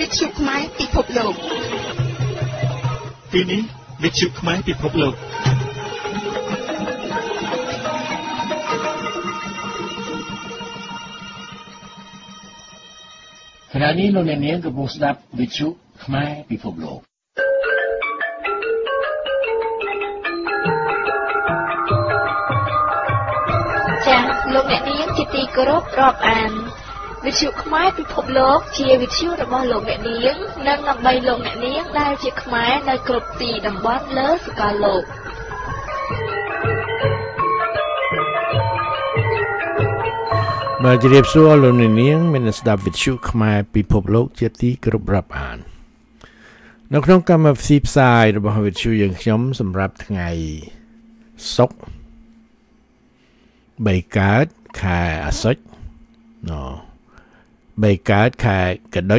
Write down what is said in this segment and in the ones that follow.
វិទ្យុខ្មែរពិភពលោកទីនេះវិទ្យុខ្មែរពិភពលោកខណៈនេះលោកអ្នកនាងកំពុងស្ដាប់វិទ្យុខ្មែរពិភពលោកចា៎លោកអ្នកនាងជាទីគោរពរាប់អានវិទ្យុខ្មែរពិភពលោកជាវិទ្យុរបស់លោកអ្នកនាងនិងដើម្បីលោកអ្នកនាងដែលជាខ្មែរនៅគ្រប់ទីតំបន់លើសកលលោកបាទជម្រាបសួរលោកអ្នកនាងមានស្ដាប់វិទ្យុខ្មែរពិភពលោកជាទីគោរពរាប់អាននៅក្នុងកម្មវិធីផ្សាយរបស់វិទ្យុយើងខ្ញុំសម្រាប់ថ្ងៃសុក្រ3កើតខែអាសត់3កើតខែកដុច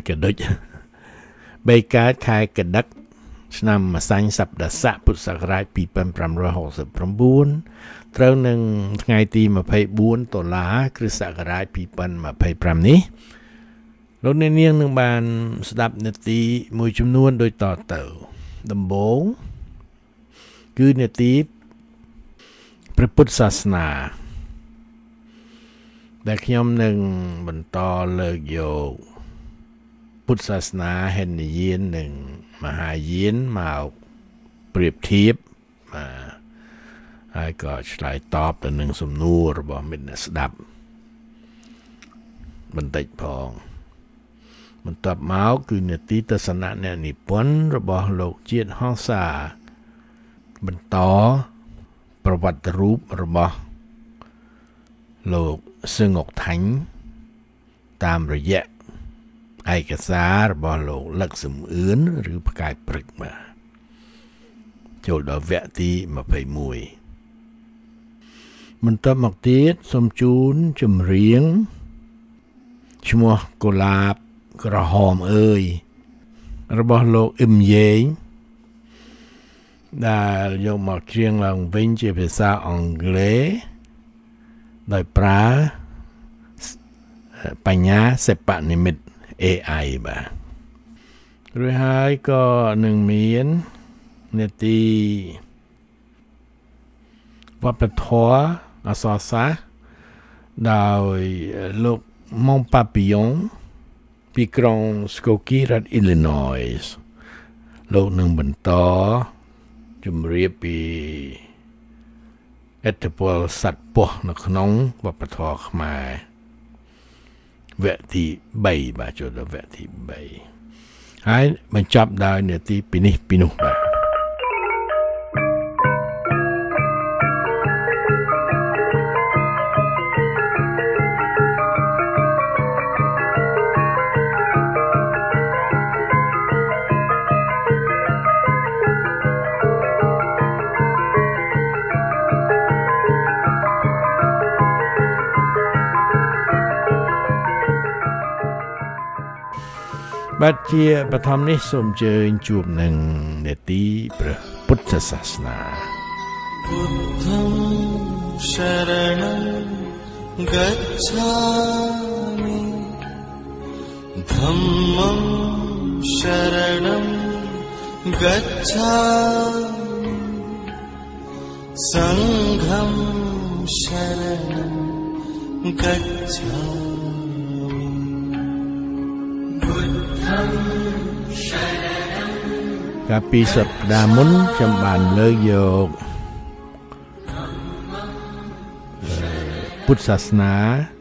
3កើតខែកដិកឆ្នាំម្សាញ់សប្តាហ៍ស័កពុទ្ធសករាជ2569ត្រូវនឹងថ្ងៃទី24ដុល្លារគ្រិស្តសករាជ2025នេះលោកអ្នកនាងនឹងបានស្ដាប់នាទីមួយចំនួនដូចតទៅដំបូងគឺនាទីព្រះពុទ្ធសាសនាដែលខ្ញុំនឹងបន្តលើកយកពុទ្ធសាសនាហេនយាននិងមហាយានមកប្រៀបធៀបហើយក៏ឆ្លើយតបទៅនឹងសំណួររបស់មិត្តអ្នកស្ដាប់បន្តិចផងបន្ទាប់មកគឺនាទីទស្សនៈអ្នកនិពន្ធរបស់លោកជាតិហង្សាបន្តប្រវត្តិរូបរបស់លោកសឹងអុកថាញ់តាមរយៈឯកសាររបស់លោកលឹកសំអឿនឬផ្កាយព្រឹកបាទចូលដល់វគ្គទី21បន្ទាប់មកទៀតសូមជូនចម្រៀងឈ្មោះកុលាបក្រហមអើយរបស់លោកអ៊ឹមយេងដែលយកមកច្រៀងឡើងវិញជាភាសាអង់គ្លេសដោយប្រើបញ្ញាសិប្បនិម្មិត AI បាទរួចហើយក៏នឹងមាននាទីវប្បធម៌អក្សរសាស្ត្រដោយលោកម៉ុងប៉ាពីយ៉ុងពីក្រុងស្កូគីរដ្ឋ Illinois លោកនឹងបន្តជម្រាបពីអត្តពលសត្វពស់នៅក្នុងវប្បធម៌ខ្មែរវគ្គទី3បាទចូលដល់វគ្គទី3ហើយបញ្ចប់ដោយនាទីពីនេះពីនោះបាទបាទជាបឋមនេះសូមអញ្ជើញជួបនឹងនាទីព្រះពុទ្ធសាសនាពុទ្ធំశរណំဂច្ឆាមិធម្មំశរណំဂច្ឆាមិសង្ឃំశរណំဂច្ឆាកាលពីសប្តាហ៍មុនខ្ញុំបានលើកយកពុទ្ធសាសនា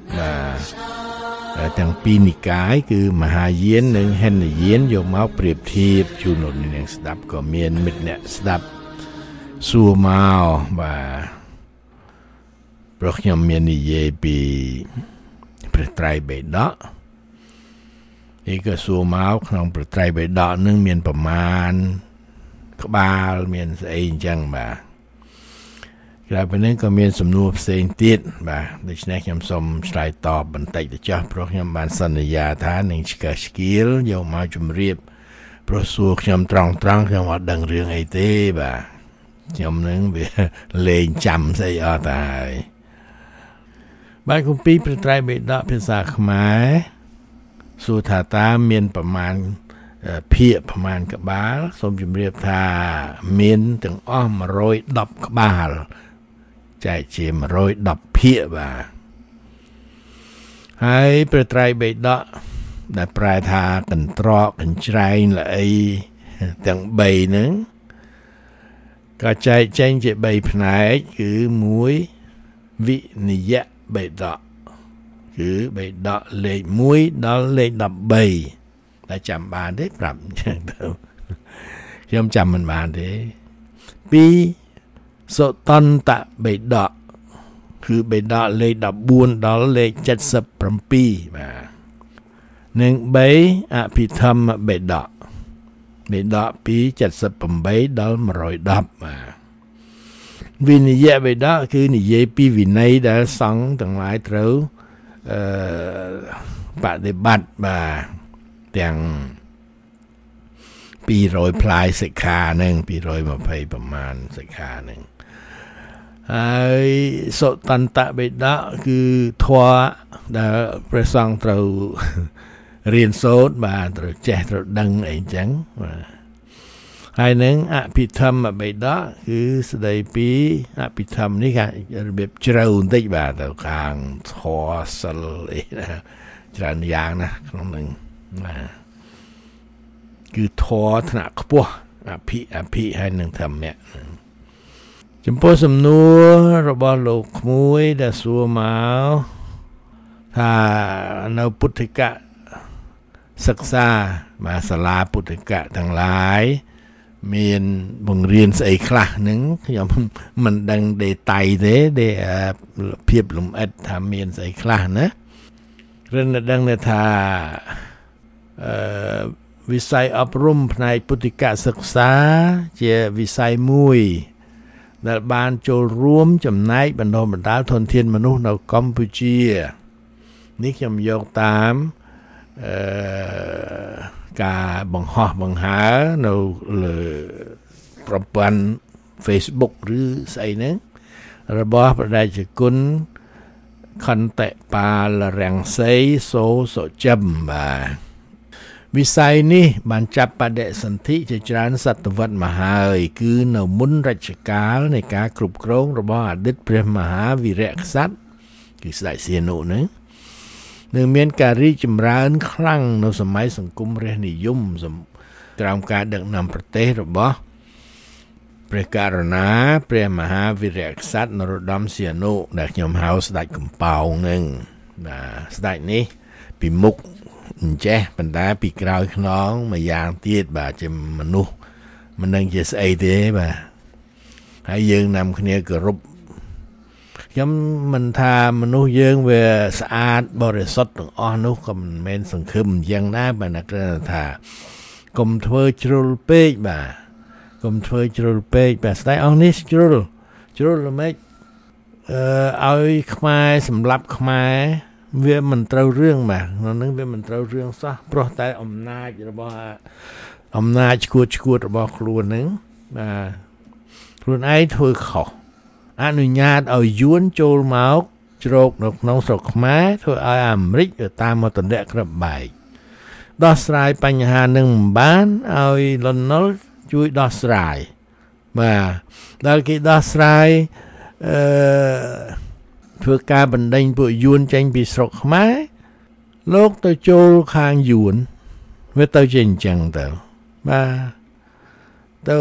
បាទទាំងពីរនិកាយគឺមហាយាននិងហេនយានយកមកប្រៀបធៀបជូនលោកអ្នកស្ដាប់ក៏មានមិត្តអ្នកស្ដាប់សួរមកបាទព្រោះខ្ញុំមាននិយាយពីព្រះត្រៃបិដកក៏សួរមកក្នុងប្រត្រៃបិដកនឹងមានប្រមាណក្បាលមានស្អីអញ្ចឹងបាទក្រៅពីនេះក៏មានសំណួរផ្សេងទៀតបាទដូច្នេះខ្ញុំសូមឆ្លើយតបបន្តិចទៅចុះព្រោះខ្ញុំបានសន្យាថានឹងឆ្កឹះឆ្កៀលយកមកជម្រាបព្រោះសួរខ្ញុំត្រង់ខ្ញុំអត់ដឹងរឿងអីទេបាទខ្ញុំនឹងវាលេងចាំស្អីអត់ទៅហើយ បាទគម្ពីរព្រះត្រៃបិដកភាសាខ្មែរសួរថាតើមានប្រមាណភាគប្រមាណក្បាលសូមជម្រាបថាមានទាំងអស់110ក្បាលចែកជា110ភាគបាទហើយព្រះត្រៃបិដកដែលប្រែថាកន្ត្រកកញ្ច្រែងល្អីទាំង3ហ្នឹងក៏ចែកចេញជា3ផ្នែកគឺ1វិនិយបិដកគឺបិដកលេខ1ដល់លេខ13តែចាំបានទេប្រាប់អញ្ចឹងទៅខ្ញុំចាំមិនបានទេ2សុតន្តបិដកគឺបិដកលេខ14ដល់លេខ77បាទនិង3អភិធម្មបិដកបិដកពី78ដល់110បាទវិនយបិដកគឺនិយាយពីវិន័យដែលសង្ឃទាំងឡាយត្រូវបដិបត្តិបាទទាំង200ផ្លាយសិក្ខាហ្នឹង220ប្រមាណសិក្ខាហ្នឹងហើយសុតន្តបិដកគឺធម៌ដែលព្រះសង្ឃត្រូវរៀនសូត្របាទត្រូវចេះត្រូវដឹងអីចឹងបាទហើយនឹងអភិធម្មបិដកគឺស្ដីពីអភិធម្មនេះរបៀបជ្រៅបន្តិចបាទទៅខាងធម៌សិលអីណាច្រើនយ៉ាងណាក្នុងនឹងបាទគឺធម៌ថ្នាក់ខ្ពស់អភិហើយនឹងធម្មៈចំពោះសំណួររបស់លោកក្មួយដែលសួរមកថានៅពុទ្ធិកសិក្សាបាទសាលាពុទ្ធិកទាំងឡាយមានបង្រៀនស្អីខ្លះហ្នឹងខ្ញុំមិនដឹង detail ទេភាពលម្អិតថាមានស្អីខ្លះណាគ្រាន់តែដឹងថាវិស័យអប់រំផ្នែកពុទ្ធិកសិក្សាជាវិស័យមួយដែលបានចូលរួមចំណែកបណ្ដុះបណ្ដាលធនធានមនុស្សនៅកម្ពុជានេះខ្ញុំយកតាមការបង្ហោះបង្ហើរនៅលើប្រព័ន្ធ Facebook ឬស្អីហ្នឹងរបស់ព្រះតេជគុណខន្តិបាលរាំងសីសូសុចិមបាទវិស័យនេះបានចាប់បដិសន្ធិជាច្រើនសតវត្សមកហើយគឺនៅមុនរជ្ជកាលនៃការគ្រប់គ្រងរបស់អតីតព្រះមហាវីរក្សត្រគឺស្ដេចសៀនុហ្នឹងនឹងមានការរីកចម្រើនខ្លាំងនៅសម័យសង្គមរាស្ត្រនិយមក្រោមការដឹកនាំប្រទេសរបស់ព្រះករុណាព្រះមហាវីរក្សត្រនរោត្តមសីហនុដែលខ្ញុំហៅស្ដេចកំប៉ោងហ្នឹងបាទស្ដេចនេះពីមុខអញ្ចេះប៉ុន្តែពីក្រោយខ្នងមួយយ៉ាងទៀតបាទជាមនុស្សមិនដឹងជាស្អីទេបាទហើយយើងនាំគ្នាគោរពខ្ញុំមិនថាមនុស្សយើងវាស្អាតបរិសុទ្ធទាំងអស់នោះក៏មិនមែនសង្ឃឹមយ៉ាងណាបាទគ្រាន់តែថាកុំធ្វើជ្រុលពេកបាទកុំធ្វើជ្រុលពេកបាទស្ដេចអង្គនេះជ្រុលល្មិចឲ្យខ្មែរសម្លាប់ខ្មែរវាមិនត្រូវរឿងបាទក្នុងនឹងវាមិនត្រូវរឿងសោះព្រោះតែអំណាចឈួតរបស់ខ្លួនហ្នឹងបាទខ្លួនឯងធ្វើខុសអនុញ្ញាតឲ្យយួនចូលមកជ្រោកនៅក្នុងស្រុកខ្មែរធ្វើឲ្យអាមេរិកតាមមកទម្លាក់គ្រាប់បែកដោះស្រាយបញ្ហានឹងមិនបានឲ្យលន់នល់ជួយដោះស្រាយបាទដល់គេដោះស្រាយធ្វើការបណ្ដេញពួកយួនចេញពីស្រុកខ្មែរលោកទៅចូលខាងយួនវាទៅជាអញ្ចឹងទៅបាទទៅ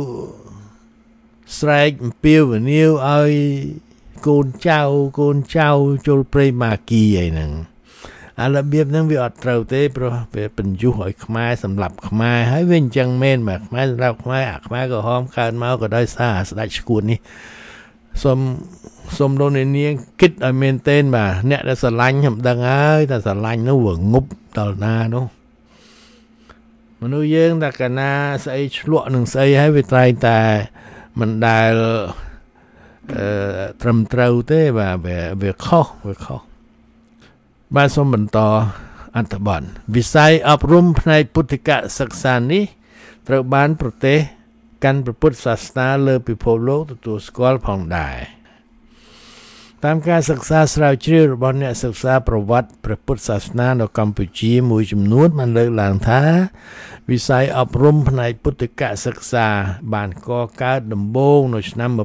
ស្រែកអំពាវនាវឲ្យកូនចៅចូលព្រៃម៉ាគីអីហ្នឹងអារបៀបហ្នឹងវាអត់ត្រូវទេព្រោះវាបញ្យុះឲ្យខ្មែរសម្លាប់ខ្មែរហើយវាអញ្ចឹងមែនបាទខ្មែរសម្លាប់ខ្មែរអាខ្មែរក្រហមកើតមកក៏ដោយសារស្ដេចឈួតនេះសូមលោកនាងគិតឲ្យមែនទែនបាទអ្នកដែលស្រឡាញ់ខ្ញុំដឹងហើយតែស្រឡាញ់នោះវាងប់ដល់ណានោះមនុស្សយើងតែកាលណាស្អីឆ្លក់នឹងស្អីហើយវាត្រែងតែមិនដែលត្រឹមត្រូវទេបាទវាខុសបាទសូមបន្តអត្ថបទវិស័យអប់រំផ្នែកពុទ្ធិកសិក្សានេះត្រូវបានប្រទេសកាន់ព្រះពុទ្ធសាសនាលើពិភពលោកទទួលស្គាល់ផងដែរតាមការសិក្សាស្រាវជ្រាវរបស់អ្នកសិក្សាប្រវត្តិព្រះពុទ្ធសាសនានៅកម្ពុជាមួយចំនួនបានលើកឡើងថាវិស័យអប់រំផ្នែកពុទ្ធិកសិក្សាបានកកើតដំបូងនៅឆ្នាំ1909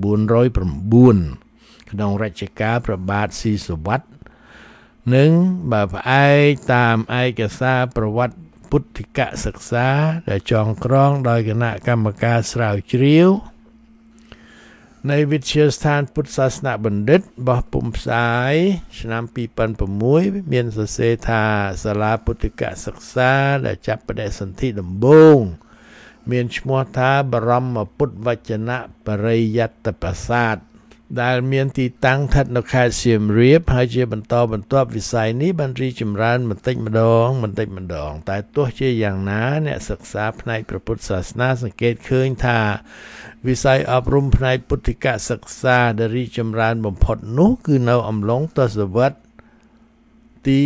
ក្នុងរជ្ជកាលព្រះបាទស៊ីសុវត្ថិនិងបើផ្អែកតាមឯកសារប្រវត្តិពុទ្ធិកសិក្សាដែលចងក្រងដោយគណៈកម្មការស្រាវជ្រាវនៃវិទ្យាស្ថានពុទ្ធសាសនបណ្ឌិតរបស់ពុម្ពផ្សាយឆ្នាំ2006មានសរសេរថាសាលាពុទ្ធិកសិក្សាដែលចាប់បដិសន្ធិដំបូងមានឈ្មោះថាបរមពុទ្ធវចនបរិយត្តប្រាសាទដែលមានទីតាំងស្ថិតនៅខេត្តសៀមរាបហើយជាបន្តបន្ទាប់វិស័យនេះបានរីកចម្រើនបន្តិចម្ដងតែទោះជាយ៉ាងណាអ្នកសិក្សាផ្នែកព្រះពុទ្ធសាសនាសង្កេតឃើញថាវិស័យអប់រំផ្នែកពុទ្ធិកសិក្សាដែលរីកចម្រើនបំផុតនោះគឺនៅអំឡុងទសវត្សរ៍ទី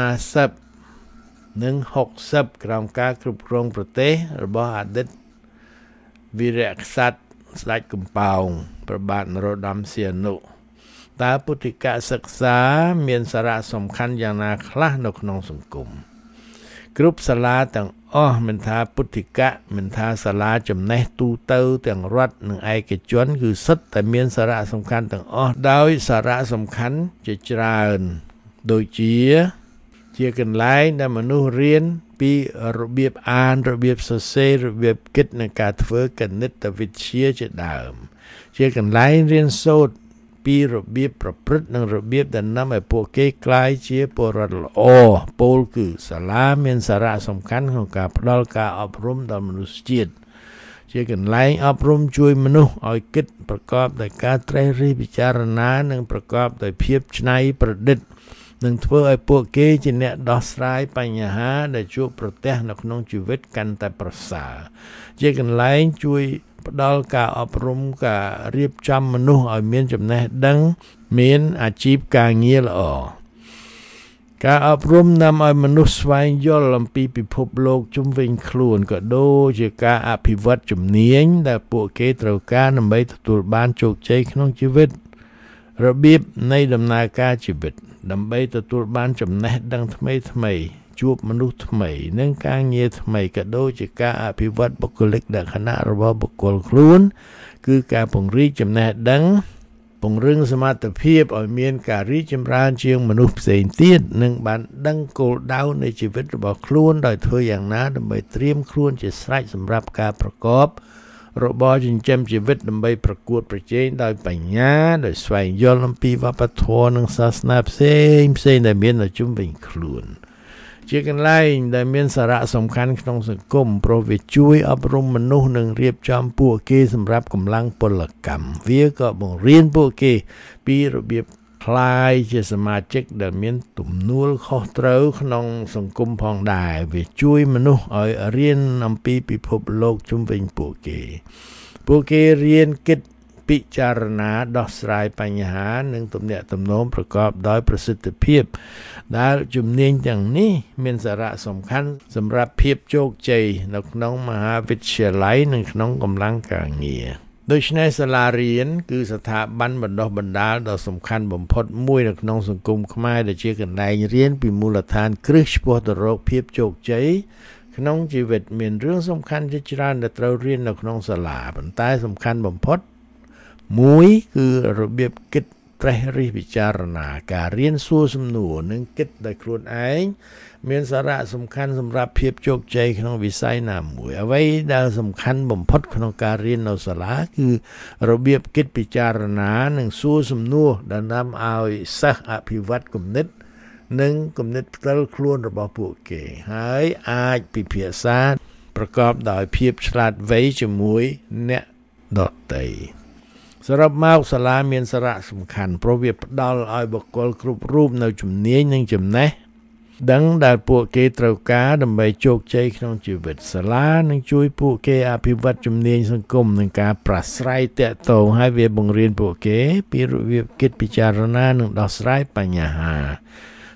50និង60ក្រោមការគ្រប់គ្រងប្រទេសរបស់អតីតវីរក្សត្រស្ដេចកំប៉ោងព្រះបាទនរោត្តមសីហនុតើពុទ្ធិកសិក្សាមានសារៈសំខាន់យ៉ាងណាខ្លះនៅក្នុងសង្គមគ្រប់សាលាទាំងអស់មិនថាពុទ្ធិកៈមិនថាសាលាចំណេះទូទៅទាំងរដ្ឋនិងឯកជនគឺសុទ្ធតែមានសារៈសំខាន់ទាំងអស់ដោយសារៈសំខាន់ជាច្រើនដូចជាកន្លែងដែលមនុស្សរៀនពីរបៀបអានរបៀបសរសេររបៀបគិតនិងការធ្វើគណិតវិទ្យាជាដើមជាកន្លែងរៀនសូត្រពីរបៀបប្រព្រឹត្តនិងរបៀបដែលនាំឲ្យពួកគេក្លាយជាពលរដ្ឋល្អពោលគឺសាលាមានសារៈសំខាន់ក្នុងការផ្ដល់ការអប់រំដល់មនុស្សជាតិជាកន្លែងអប់រំជួយមនុស្សឲ្យគិតប្រកបដោយការត្រិះរិះពិចារណានិងប្រកបដោយភាពច្នៃប្រឌិតនឹងធ្វើឲ្យពួកគេជាអ្នកដោះស្រាយបញ្ហាដែលជួបប្រទះនៅក្នុងជីវិតកាន់តែប្រសើរជាកន្លែងជួយផ្ដល់ការអប់រំការរៀបចំមនុស្សឲ្យមានចំណេះដឹងមានអាជីពការងារល្អការអប់រំនាំឲ្យមនុស្សស្វែងយល់អំពីពិភពលោកជុំវិញខ្លួនក៏ដូចជាការអភិវឌ្ឍជំនាញដែលពួកគេត្រូវការដើម្បីទទួលបានជោគជ័យក្នុងជីវិតរបៀបនៃដំណើរការជីវិតដើម្បីទទួលបានចំណេះដឹងថ្មីជួបមនុស្សថ្មីនិងការងារថ្មីក៏ដូចជាការអភិវឌ្ឍបុគ្គលិកលក្ខណៈរបស់បុគ្គលខ្លួនគឺការពង្រីកចំណេះដឹងពង្រឹងសមត្ថភាពឲ្យមានការរីកចម្រើនជាងមនុស្សផ្សេងទៀតនិងបានដឹងគោលដៅនៃជីវិតរបស់ខ្លួនដោយធ្វើយ៉ាងណាដើម្បីត្រៀមខ្លួនជាស្រេចសម្រាប់ការប្រកបរបរចិញ្ចឹមជីវិតដើម្បីប្រកួតប្រជែងដោយបញ្ញាដោយស្វែងយល់អំពីវប្បធម៌និងសាសនាផ្សេងដែលមាននៅជុំវិញខ្លួនជាកន្លែងដែលមានសារៈសំខាន់ក្នុងសង្គមព្រោះវាជួយអប់រំមនុស្សនិងរៀបចំពួកគេសម្រាប់កម្លាំងពលកម្មវាក៏បង្រៀនពួកគេពីរបៀបคล้ายជាសមាជិកដែលមានទំនួលខុសត្រូវក្នុងសង្គមផងដែរវាជួយមនុស្សឲ្យរៀនអំពីពិភពលោកជុំវិញពួកគេរៀនគិតពិចារណាដោះស្រាយបញ្ហានិងទំនាក់ទំនងប្រកបដោយប្រសិទ្ធភាពដែលជំនាញទាំងនេះមានសារៈសំខាន់សម្រាប់ភាពជោគជ័យនៅក្នុងមហាវិទ្យាល័យនិងក្នុងកម្លាំងការងារដូច្នេះសាលារៀនគឺស្ថាប័នបណ្ដុះបណ្ដាលដ៏សំខាន់បំផុតមួយនៅក្នុងសង្គមខ្មែរដែលជាកន្លែងរៀនពីមូលដ្ឋានគ្រឹះឆ្ពោះទៅរកភាពជោគជ័យក្នុងជីវិតមានរឿងសំខាន់ជាច្រើនដែលត្រូវរៀននៅក្នុងសាលាប៉ុន្តែសំខាន់បំផុតមួយគឺរបៀបគិតត្រេះរិះពិចារណាការរៀនសួរសំណួរនិងគិតដោយខ្លួនឯងមានសារៈសំខាន់សម្រាប់ភាពជោគជ័យក្នុងវិស័យណាមួយអ្វីដែលសំខាន់បំផុតក្នុងការរៀននៅសាលាគឺរបៀបគិតពិចារណានិងសួរសំណួរដែលនាំឲ្យសិស្សអភិវឌ្ឍគំនិតនិងគំនិតផ្ទាល់ខ្លួនរបស់ពួកគេហើយអាចពិភាក្សាប្រកបដោយភាពឆ្លាតវៃជាមួយអ្នកដទៃសរុបមកសាលាមានសារៈសំខាន់ព្រោះវាផ្ដល់ឲ្យបុគ្គលគ្រប់រូបនៅជំនាញនិងចំណេះដឹងដែលពួកគេត្រូវការដើម្បីជោគជ័យក្នុងជីវិតសាលានឹងជួយពួកគេអភិវឌ្ឍជំនាញសង្គមនិងការប្រាស្រ័យទាក់ទងហើយវាបង្រៀនពួកគេពីរបៀបគិតពិចារណានិងដោះស្រាយបញ្ហា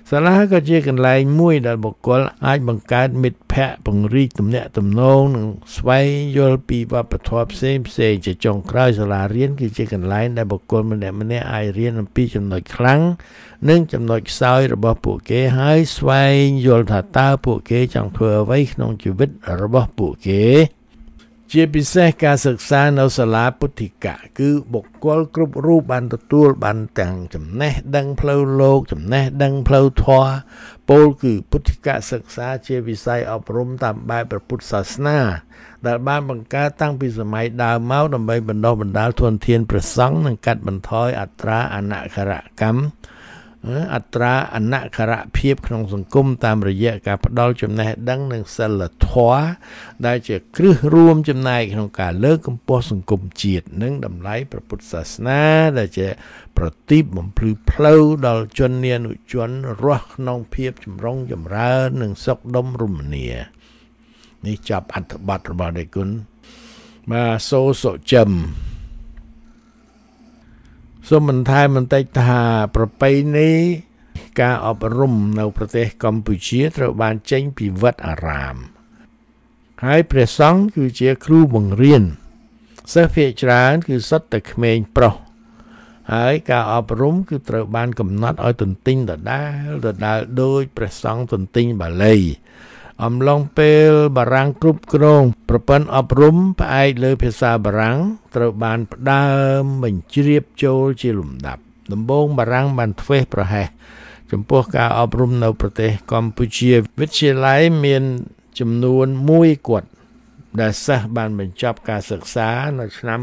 សាលាក៏ជាកន្លែងមួយដែលបុគ្គលអាចបង្កើតមិត្តភ័ក្តិពង្រីកទំនាក់ទំនងនិងស្វែងយល់ពីវប្បធម៌ផ្សេងៗជាចុងក្រោយសាលារៀនគឺជាកន្លែងដែលបុគ្គលម្នាក់ៗអាចរៀនអំពីចំណុចខ្លាំងនិងចំណុចខ្សោយរបស់ពួកគេហើយស្វែងយល់ថាតើពួកគេចង់ធ្វើអ្វីក្នុងជីវិតរបស់ពួកគេជាពិសេសការសិក្សានៅសាលាពុទ្ធិកៈគឺបុគ្គលគ្រប់រូបបានទទួលបានទាំងចំណេះដឹងផ្លូវលោកចំណេះដឹងផ្លូវធម៌ពោលគឺពុទ្ធិកៈសិក្សាជាវិស័យអប់រំតាមបែបព្រះពុទ្ធសាសនាដែលបានបង្កើតតាំងពីសម័យដើមមកដើម្បីបណ្ដុះបណ្ដាលធនធានព្រះសង្ឃនិងកាត់បន្ថយអត្រាអនក្ខរកម្មអត្រាអនក្ខរភាពក្នុងសង្គមតាមរយៈការផ្ដល់ចំណេះដឹងនិងសិលធម៌ដែលជាគ្រឹះរួមចំណែកក្នុងការលើកកម្ពស់សង្គមជាតិនិងតម្លៃព្រះពុទ្ធសាសនាដែលជាប្រទីបបំភ្លឺផ្លូវដល់ជននានុជនរស់ក្នុងភាពចម្រុងចម្រើននិងសុខដុមរមនានេះចាប់អត្ថបទរបស់ដេគុណបាទសូសុចិមសូមបន្ថែមបន្តិចថាប្រពៃណីការអប់រំនៅប្រទេសកម្ពុជាត្រូវបានចេញពីវត្តអារាមហើយព្រះសង្ឃគឺជាគ្រូបង្រៀនសិស្សភាគច្រើនគឺសុទ្ធតែក្មេងប្រុសហើយការអប់រំគឺត្រូវបានកំណត់ឲ្យទន្ទិញដដែលដោយព្រះសង្ឃទន្ទិញបាលីអំឡុងពេលបារាំងគ្រប់គ្រងប្រព័ន្ធអប់រំផ្អែកលើភាសាបារាំងត្រូវបានផ្ដើមបញ្ជ្រាបចូលជាលំដាប់ដំបូងបារាំងបានធ្វេសប្រហែសចំពោះការអប់រំនៅប្រទេសកម្ពុជាវិទ្យាល័យមានចំនួន1គត់ដែលសិស្សបានបញ្ចប់ការសិក្សានៅឆ្នាំ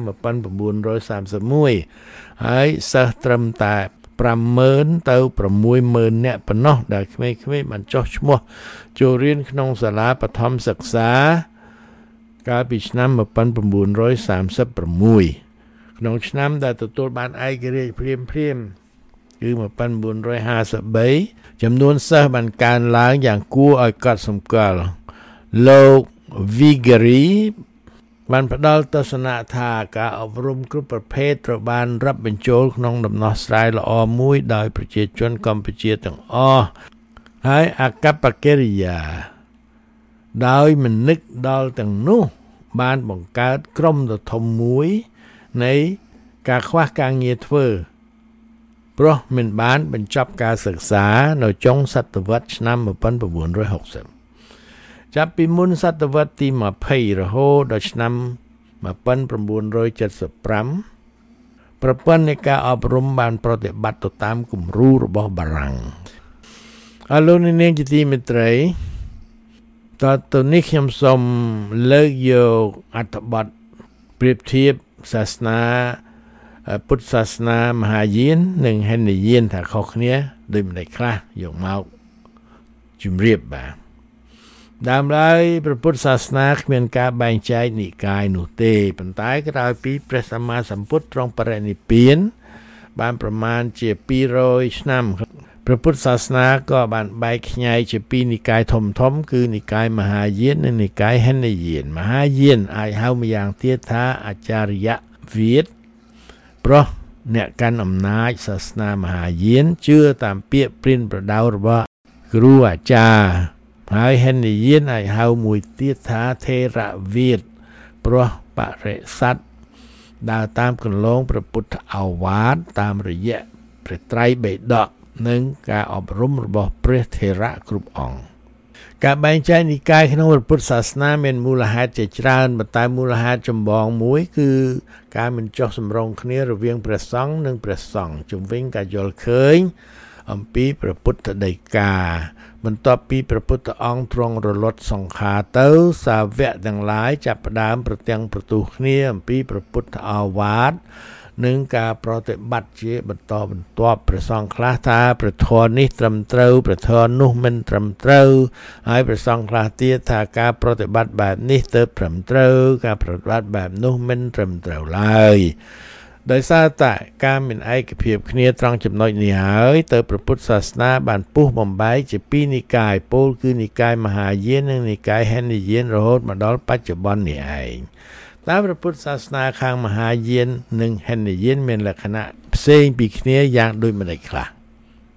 1931ហើយសិស្សត្រឹមតែ50000ទៅ60000នាក់ប៉ុណ្ណោះដែលក្មេងៗបានចុះឈ្មោះចូលរៀនក្នុងសាលាបឋមសិក្សាកាលពីឆ្នាំ1936ក្នុងឆ្នាំដែលទទួលបានឯករាជ្យភ្លាមគឺ1953ចំនួនសិស្សបានកើនឡើងយ៉ាងគួរឲ្យកត់សម្គាល់លោក Vigary បានផ្ដល់ទស្សនៈថាការអប់រំគ្រប់ប្រភេទត្រូវបានរាប់បញ្ចូលក្នុងដំណោះស្រាយល្អមួយដោយប្រជាជនកម្ពុជាទាំងអស់ហើយអកប្បកិរិយាដោយមិននឹកដល់ទាំងនោះបានបង្កើតក្រុមដ៏ធំមួយនៃការខ្វះការងារធ្វើព្រោះមិនបានបញ្ចប់ការសិក្សានៅចុងសតវត្សឆ្នាំ1960ចាប់ពីមុនសតវត្សទី20រហូតដល់ឆ្នាំ1975ប្រព័ន្ធនៃការអប់រំបានប្រតិបត្តិទៅតាមគំរូរបស់បារាំងអរលោកនាងជាទីមេត្រីតទៅនេះខ្ញុំសូមលើកយកអត្ថបទប្រៀបធៀបសាសនាពុទ្ធសាសនាមហាយាននិងហិនយានថាខុសគ្នាដូចម្តេចខ្លះយកមកជម្រាបបាទដើមឡើយព្រះពុទ្ធសាសនាគ្មានការបែងចែកនិកាយនោះទេប៉ុន្តែក្រោយពីព្រះសម្មាសម្ពុទ្ធទ្រង់បរិនិព្វានបានប្រមាណជា200ឆ្នាំព្រះពុទ្ធសាសនាក៏បានបែកខ្ញែកជាពីរនិកាយធំគឺនិកាយមហាយាននិងនិកាយហិនយានមហាយានអាចហៅម្យ៉ាងទៀតថាអាចារ្យវាទព្រោះអ្នកកាន់អំណាចសាសនាមហាយានជឿតាមពាក្យព្រានប្រដៅរបស់គ្រូអាចារ្យហើយហិនយានអាចហៅមួយទៀតថាថេរវាទព្រោះបរិស័ទដើរតាមគន្លងព្រះពុទ្ធឱវាទតាមរយៈព្រះត្រៃបិដកនិងការអប់រំរបស់ព្រះថេរៈគ្រប់អង្គការបែងចែកនិកាយក្នុងព្រះពុទ្ធសាសនាមានមូលហេតុជាច្រើនប៉ុន្តែមូលហេតុចម្បងមួយគឺការមិនចុះសម្រុងគ្នារវាងព្រះសង្ឃនិងព្រះសង្ឃជំវិញការយល់ឃើញអំពីព្រះពុទ្ធដីកាបន្ទាប់ពីព្រះពុទ្ធអង្គទ្រង់រលត់សង្ខារទៅសាវកទាំងឡាយចាប់ផ្ដើមប្រទាំងប្រទូសគ្នាអំពីព្រះពុទ្ធឱវាទនិងការប្រតិបត្តិជាបន្តបន្ទាប់ព្រះសង្ឃខ្លះថាព្រះធម៌នេះត្រឹមត្រូវព្រះធម៌នោះមិនត្រឹមត្រូវហើយព្រះសង្ឃខ្លះទៀតថាការប្រតិបត្តិបែបនេះទៅត្រឹមត្រូវការប្រតិបត្តិបែបនោះមិនត្រឹមត្រូវឡើយដោយសារតែការមានឯកភាពគ្នាត្រង់ចំណុចនេះហើយទៅព្រះពុទ្ធសាសនាបានពុះបំបែកជាពីរនិកាយពោលគឺនិកាយមហាយាននិងនិកាយហិនយានរហូតមកដល់បច្ចុប្បន្ននេះឯងតាមព្រះពុទ្ធសាសនាខាងមហាយាននិងហិនយានមានលក្ខណៈផ្សេងពីគ្នាយ៉ាងដូចម្តេចខ្លះ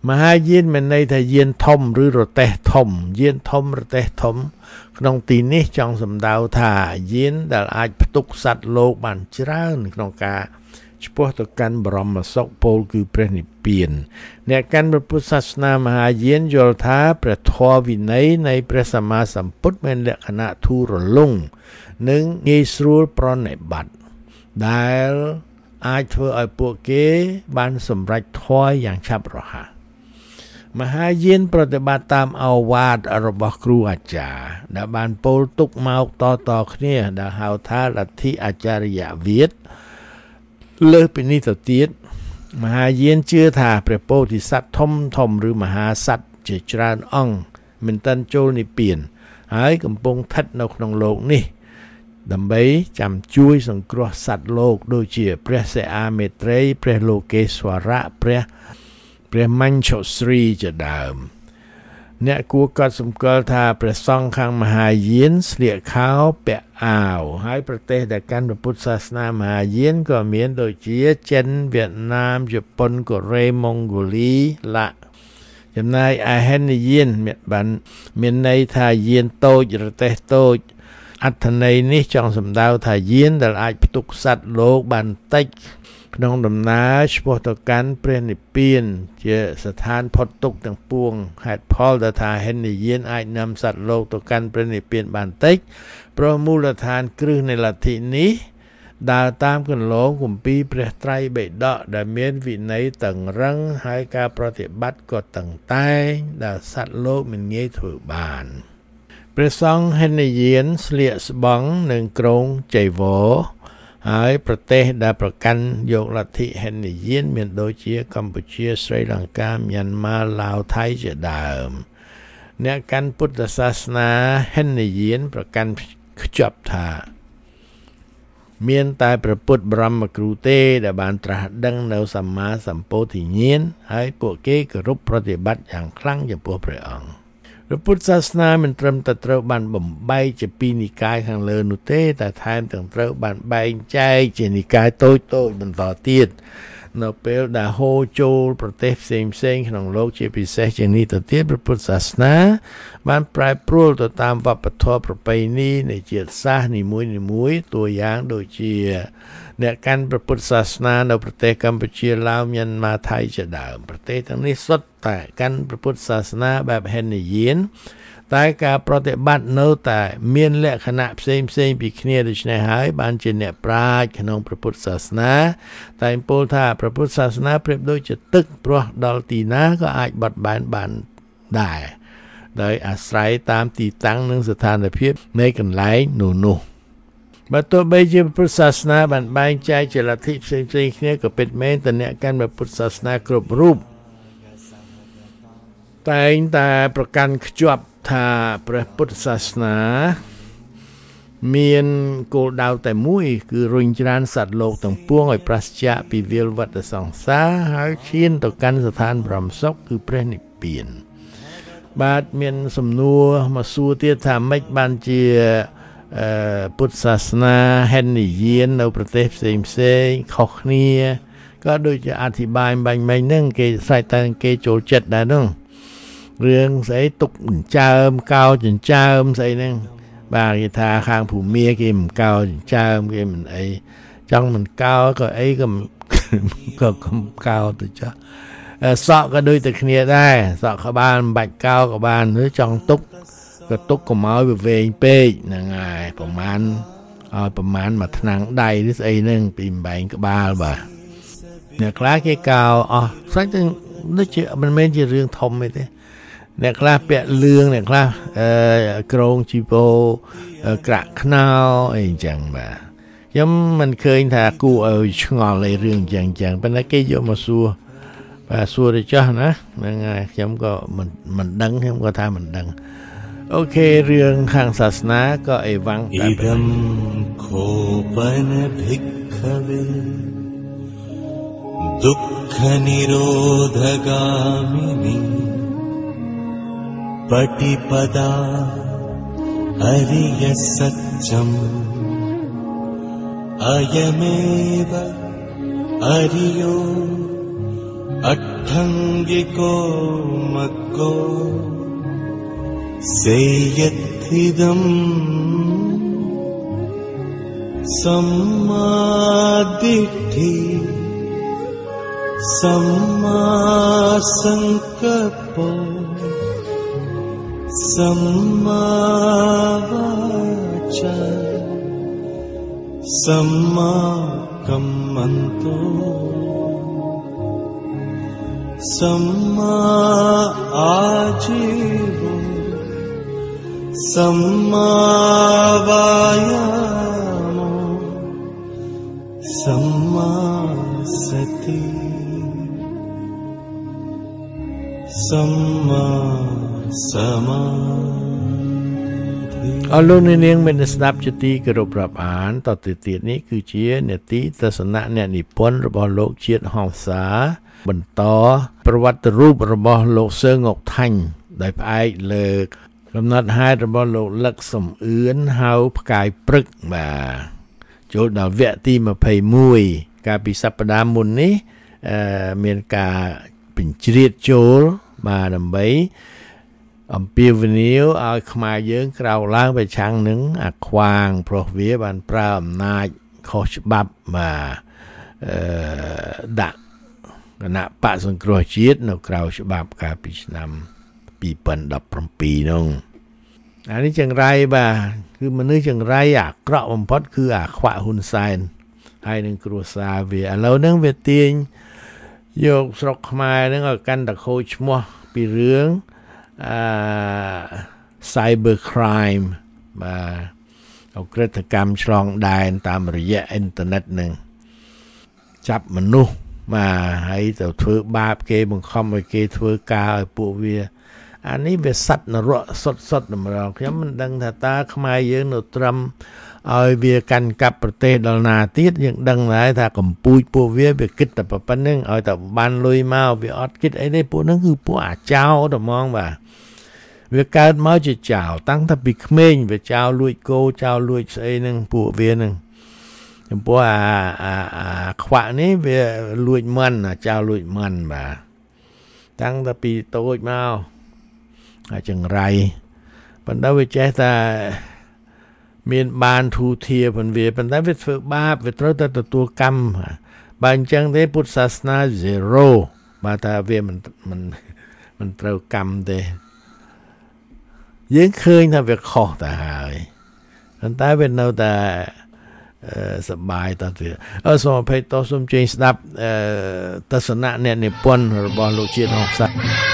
មហាយានមានន័យថាយានធំឬរទេះធំយានធំរទេះធំក្នុងទីនេះចង់សំដៅថាយានដែលអាចផ្ទុកសត្វលោកបានច្រើនក្នុងការឆ្ពោះទៅកាន់បរមសុខពោលគឺព្រះនិព្វានអ្នកកាន់ព្រះពុទ្ធសាសនាមហាយានយល់ថាព្រះធម៌វិន័យនៃព្រះសម្មាសម្ពុទ្ធមានលក្ខណៈធូររលុងនិងងាយស្រួលប្រណិប័តដែលអាចធ្វើឲ្យពួកគេបានសម្រេចធម៌យ៉ាងឆាប់រហ័សមហាយានប្រតិបត្តិតាមឱវាទរបស់គ្រូអាចារ្យដែលបានពោលទុកមកតគ្នាដែលហៅថាលទ្ធិអាចារ្យវាទលើសពីនេះទៅទៀតមហាយានជឿថាព្រះពោធិសត្វធំឬមហាសត្វជាច្រើនអង្គមិនទាន់ចូលនិព្វានហើយកំពុងស្ថិតនៅក្នុងโลกនេះដើម្បីចាំជួយសង្គ្រោះសត្វលោកដូចជាព្រះសិអាមេត្រីព្រះលោកេស្វរៈព្រះមញ្ជស្រីជាដើមអ្នកគួរកត់សម្គាល់ថាព្រះសង្ឃខាងមហាយានស្លៀកខោពាក់អាវហើយប្រទេសដែលកាន់ព្រះពុទ្ធសាសនាមហាយានក៏មានដូចជាចិនវៀតណាមជប៉ុនកូរ៉េម៉ុងហ្គូលីឡាចំណែកឯហេនយានមានន័យថាយានតូចរទេះតូចអត្ថន័យនេះចង់សំដៅថាយានដែលអាចផ្ទុកសត្វលោកបានតិចក្នុងដំណើរឆ្ពោះទៅកាន់ព្រះនិព្វានជាស្ថានផុតទុក្ខទាំងពួងហេតុផលដែលថាហេនយានអាចនាំសត្វលោកទៅកាន់ព្រះនិព្វានបានតិចព្រោះមូលដ្ឋានគ្រឹះនៃលទ្ធិនេះដើរតាមគន្លងគម្ពីរព្រះត្រៃបិដកដែលមានវិន័យតឹងរឹងហើយការប្រតិបត្តិក៏តឹងតែងដែលសត្វលោកមិនងាយធ្វើបានព្រះសង្ឃហេនយានស្លៀកស្បង់និងគ្រងចីវរហើយប្រទេសដែលប្រកាន់យកលទ្ធិហេនយានមានដូចជាកម្ពុជាស្រីលង្កាមីយ៉ាន់ម៉ាឡាវថៃជាដើមអ្នកកាន់ពុទ្ធសាសនាហេនយានប្រកាន់ខ្ជាប់ថាមានតែព្រះពុទ្ធបរមគ្រូទេដែលបានត្រាស់ដឹងនៅសម្មាសម្ពោធិញ្ញាណហើយពួកគេគោរពប្រតិបត្តិយ៉ាងខ្លាំងចំពោះព្រះអង្គព្រះពុទ្ធសាសនាមិនត្រឹមតែត្រូវបានបំបែកជាពីរនិកាយខាងលើនោះទេតែថែមទាំងត្រូវបានបែងចែកជានិកាយតូចបន្តទៀតនៅពេលដែលហូរចូលប្រទេសផ្សេងក្នុងโลกជាពិសេសជាងនេះទៅទៀតព្រះពុទ្ធសាសនាបានប្រែប្រួលទៅតាមវប្បធម៌ប្រពៃណីនៃជាតិសាសន៍នីមួយៗតួយ៉ាងដូចជាអ្នកកាន់ព្រះពុទ្ធសាសនានៅប្រទេសកម្ពុជាឡាវមីយ៉ាន់ម៉ាថៃជាដើមប្រទេសទាំងនេះសុទ្ធតែកាន់ព្រះពុទ្ធសាសនាបែបហេនយានតែការប្រតិបត្តិនៅតែមានលក្ខណៈផ្សេងពីគ្នាដូច្នេះហើយបានជាអ្នកប្រាជ្ញក្នុងព្រះពុទ្ធសាសនាតែពោលថាព្រះពុទ្ធសាសនាប្រៀបដូចជាទឹកព្រោះដល់ទីណាក៏អាចបត់បែនបានដែរដោយអាស្រ័យតាមទីតាំងនិងស្ថានភាពនៃកន្លែងនោះបើទោះបីជាពុទ្ធសាសនាបានបែងចែកជាលទ្ធិផ្សេងគ្នាក៏ពិតមែនតែអ្នកកាន់ពុទ្ធសាសនាគ្រប់រូបតែងតែប្រកាន់ខ្ជាប់ថាព្រះពុទ្ធសាសនាមានគោលដៅតែមួយគឺរុញច្រានសត្វលោកទាំងពួងឲ្យប្រសិទ្ធពីវាលវដ្តសង្សារហើយឈានទៅកាន់ស្ថានបរមសុខគឺព្រះនិព្វានបាទមានសំណួរមកសួរទៀតថាម៉េចបានជាពុទ្ធសាសនាហេនយាននៅប្រទេសផ្សេងខុសគ្នាក៏ដូចជាអធិប្បាយបាញ់មិញហ្នឹងគេស្រេចតែគេចូលចិត្តដែរហ្នឹងរឿងស្អីទុកចិញ្ចើមកោចិញ្ចើមស្អីហ្នឹងបាទគេថាខាងភូមិគេមិនកោចិញ្ចើមគេមិនអីចង់មិនកោក៏អីក៏កោទៅចាសក់ក៏ដូចតែគ្នាដែរសក់ក្បាលមិនបាច់កោក៏បានឬចង់ទុកក៏ទុកកុំឲ្យវាវែងពេកហ្នឹងហើយប្រហែលមួយថ្នាំងដៃឬស្អីហ្នឹងពីម្បែងក្បាលបាទអ្នកខ្លះគេកោអស់ស្រាច់ទៅដូចជាមិនមែនជារឿងធំទេអ្នកខ្លះពាក់លឿងអ្នកខ្លះក្រងជីវោក្រាក់ខ្នោអីអញ្ចឹងបាទខ្ញុំមិនឃើញថាគួរឲ្យឆ្ងល់នៃរឿងអញ្ចឹងប៉ុន្តែគេយកមកសួរបាទសួរទៅចាស់ណាហ្នឹងហើយខ្ញុំក៏មិនដឹងខ្ញុំក៏ថាមិនដឹងអូខេរឿងខាងសាសនាក៏អីវ៉ាំងតែប៉ុណ្ណឹងខោបនភិក្ខវេទុក្ខនិរោធកាមិនីបតិបដាអរិយសច្ចំអយមេវអរិយោ अट्ठङ्गिको मग्गो सेयथिदम् सम्मादिठि सम्मासङ्कल्पो सम्मावाचा सम्माकम्मन्तो सम्मा आजीवो सम्मा वायामो सम्मा सति सम्मा समाधि អស់លោកអ្នកនាងមានស្ដាប់ជាទីគោរពរាប់អានតទៅទៀតនេះគឺជានេតិទស្សនៈអ្នកនិពន្ធរបស់លោកជាតិហង្សាបន្តប្រវត្តិរូបរបស់លោកសឺងអុកថាញ់ដោយផ្អែកលើកំណត់ហេតុរបស់លោកលឹកសំអឿនហៅផ្កាយព្រឹកបាទចូលដល់វគ្គទី21កាលពីសប្តាហ៍មុននេះមានការបញ្ជ្រាបចូលបាទដើម្បីអំពាវនាវឲ្យខ្មែរយើងក្រោកឡើងប្រឆាំងនឹងអាខ្វាងព្រោះវាបានប្រើអំណាចខុសច្បាប់បាទដាក់គណៈបកសង្គ្រោះជាតិនៅក្រៅច្បាប់កាលពីឆ្នាំ2017នោះអានេះចង្រៃបាទគឺមនុស្សចង្រៃអាក្រក់បំផុតគឺអាខ្វាក់ហ៊ុនសែនហើយនឹងគ្រួសារវាឥឡូវហ្នឹងវាទាញយកស្រុកខ្មែរហ្នឹងឲ្យកាន់តែខូចឈ្មោះពីរឿងcyber crime បាទអក្រិតកម្មឆ្លងដែនតាមរយៈអ៊ីនធឺណិតហ្នឹងចាប់មនុស្សបាទហើយទៅធ្វើបាបគេបង្ខំឲ្យគេធ្វើការឲ្យពួកវាអានេះវាសត្វនរកសុទ្ធម្ដងខ្ញុំមិនដឹងថាតើខ្មែរយើងនៅត្រឹមឲ្យវាកាន់កាប់ប្រទេសដល់ណាទៀតយើងដឹងដែរថាកម្ពុជាពួកវាគិតតែប៉ុណ្្នឹងឲ្យតែបានលុយមកវាអត់គិតអីទេពួកហ្នឹងគឺពួកអាចោតែហ្មងបាទវាកើតមកជាចោលតាំងតែពីក្មេងវាចោលលួចគោចោលលួចស្អីហ្នឹងពួកវាហ្នឹងចំពោះអាខ្វាក់នេះវាលួចមិនចោលលួចមិនបាទតាំងតែពីតូចមកអាចង្រៃប៉ុន្តែវាចេះតែមានបានធូធាប៉ុន្តែប៉ុន្តែវាធ្វើបាបវាត្រូវតែទទួលកម្មបើអញ្ចឹងទេពុទ្ធសាសនា0បើថាវាមិនត្រូវកម្មទេយើងឃើញថាវាខុសទៅហើយប៉ុន្តែវានៅតែសប្បាយតទៅសូមអភ័យទោសសូមជើញស្ដាប់ទស្សនៈអ្នកនិពន្ធរបស់លោកជាតិហង្សា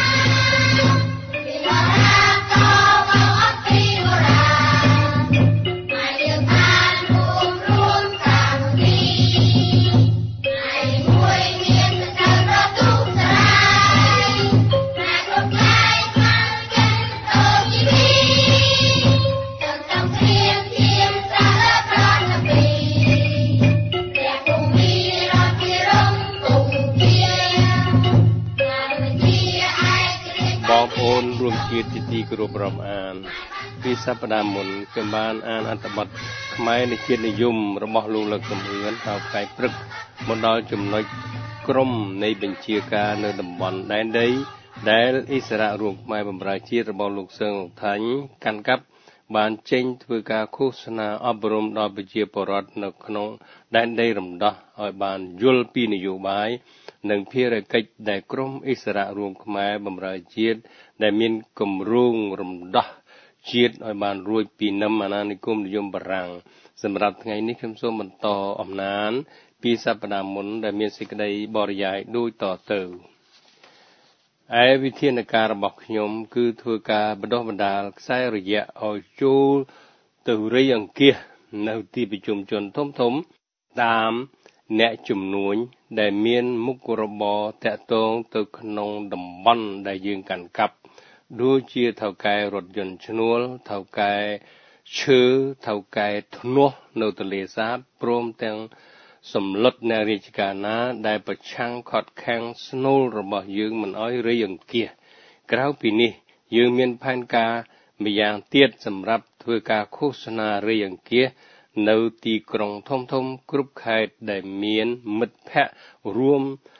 ជាទីគោរពរាប់អានពីសប្តាហ៍មុនខ្ញុំបានអានអត្ថបទខ្មែរនៃជាតិនិយមរបស់លោកលឹកសំអឿនហៅផ្កាយព្រឹកមកដល់ចំណុចក្រមនៃបញ្ជាការនៅតំបន់ដែនដីដែលអិសរាជរួមខ្មែរបម្រើជាតិរបស់លោកសឺងអុកថាញ់កាន់កាប់បានចេញធ្វើការឃោសនាអប់រំដល់ប្រជាពលរដ្ឋនៅក្នុងដែនដីរំដោះឲ្យបានយល់ពីនយោបាយនិងភារកិច្ចដែលក្រមអិសរាជរួមខ្មែរបម្រើជាតិដែលមានគម្រោងរំដោះជាតិឲ្យបានរួចពីនឹមអាណានិគមនិយមបារាំងសម្រាប់ថ្ងៃនេះខ្ញុំសូមបន្តអំណានពីសប្តាហ៍មុនដែលមានសេចក្តីបរិយាយដូចតទៅឯវិធានការរបស់ខ្ញុំគឺធ្វើការបណ្ដុះបណ្ដាលខ្សែរយៈឲ្យចូលទៅរៃអង្គាសនៅទីប្រជុំជនធំតាមអ្នកជំនួញដែលមានមុខរបរតាក់ទងទៅក្នុងតំបន់ដែលយើងកាន់កាប់ដូចជាថៅកែរថយន្តឈ្នួលថៅកែឈើថៅកែធ្នោះនៅទន្លេសាបព្រមទាំងសម្លុតអ្នករាជការណាដែលប្រឆាំងខត់ខាំងស្នូលរបស់យើងមិនអោយរៃអង្គាសក្រៅពីនេះយើងមានផែនការម្យ៉ាងទៀតសម្រាប់ធ្វើការឃោសនារៃអង្គាសនៅទីក្រុងធំគ្រប់ខេត្តដែលមានមិត្តភ័ក្តិរួម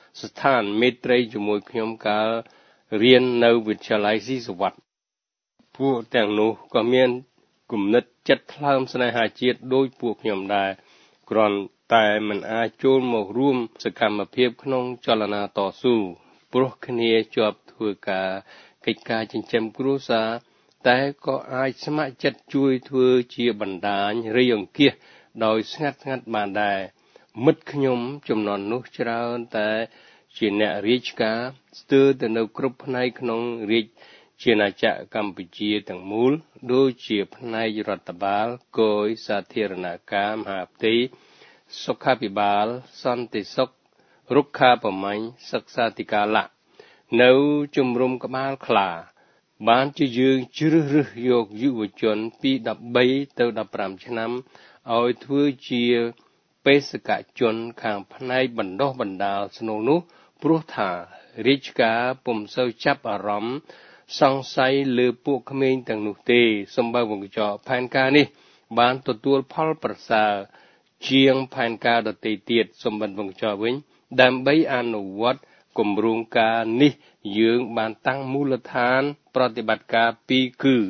ស្ថានមេត្រីជាមួយខ្ញុំកាលរៀននៅវិទ្យាល័យស៊ីសវ័តពួកទាំងនោះក៏មានគំនិតចិត្តថ្លើមស្នេហាជាតិដោយពួកខ្ញុំដែរគ្រាន់តែមិនអាចចូលមករួមសកម្មភាពក្នុងចលនាតស៊ូព្រោះគ្នាជាប់ធ្វើការកិច្ចការចិញ្ចឹមគ្រួសារតែក៏អាចស្ម័គ្រចិត្តជួយធ្វើជាបណ្ដាញឬអង្គាសដោយស្ងាត់ៗបានដែរមិត្តខ្ញុំចំនួននោះច្រើនតែជាអ្នករាជការស្ទើរទៅនៅគ្រប់ផ្នែកក្នុងរាជជាណាចក្រកម្ពុជាទាំងមូលដូចជាផ្នែករដ្ឋបាលគយសាធារណការមហាផ្ទៃសុខាភិបាលសន្តិសុខរុក្ខាប្រមាញ់សិក្សាធិការលក្ខនៅជំរំក្បាលខ្លាបានជាយើងជ្រើសរើសយកយុវជនពី13ទៅ15ឆ្នាំឲ្យធ្វើជាបេសកជនខាងផ្នែកបណ្ដុះបណ្ដាលស្នូលនោះព្រោះថារាជការពុំសូវចាប់អារម្មណ៍សង្ស័យលើពួកក្មេងទាំងនោះទេសូម្បីវងកផែនការនេះបានទទួលផលប្រសើរជាងផែនការដទៃទៀតសូម្បីវងកវិញដើម្បីអនុវត្តគម្រោងការនេះយើងបានតាំងមូលដ្ឋានប្រតិបត្តិការ2គឺ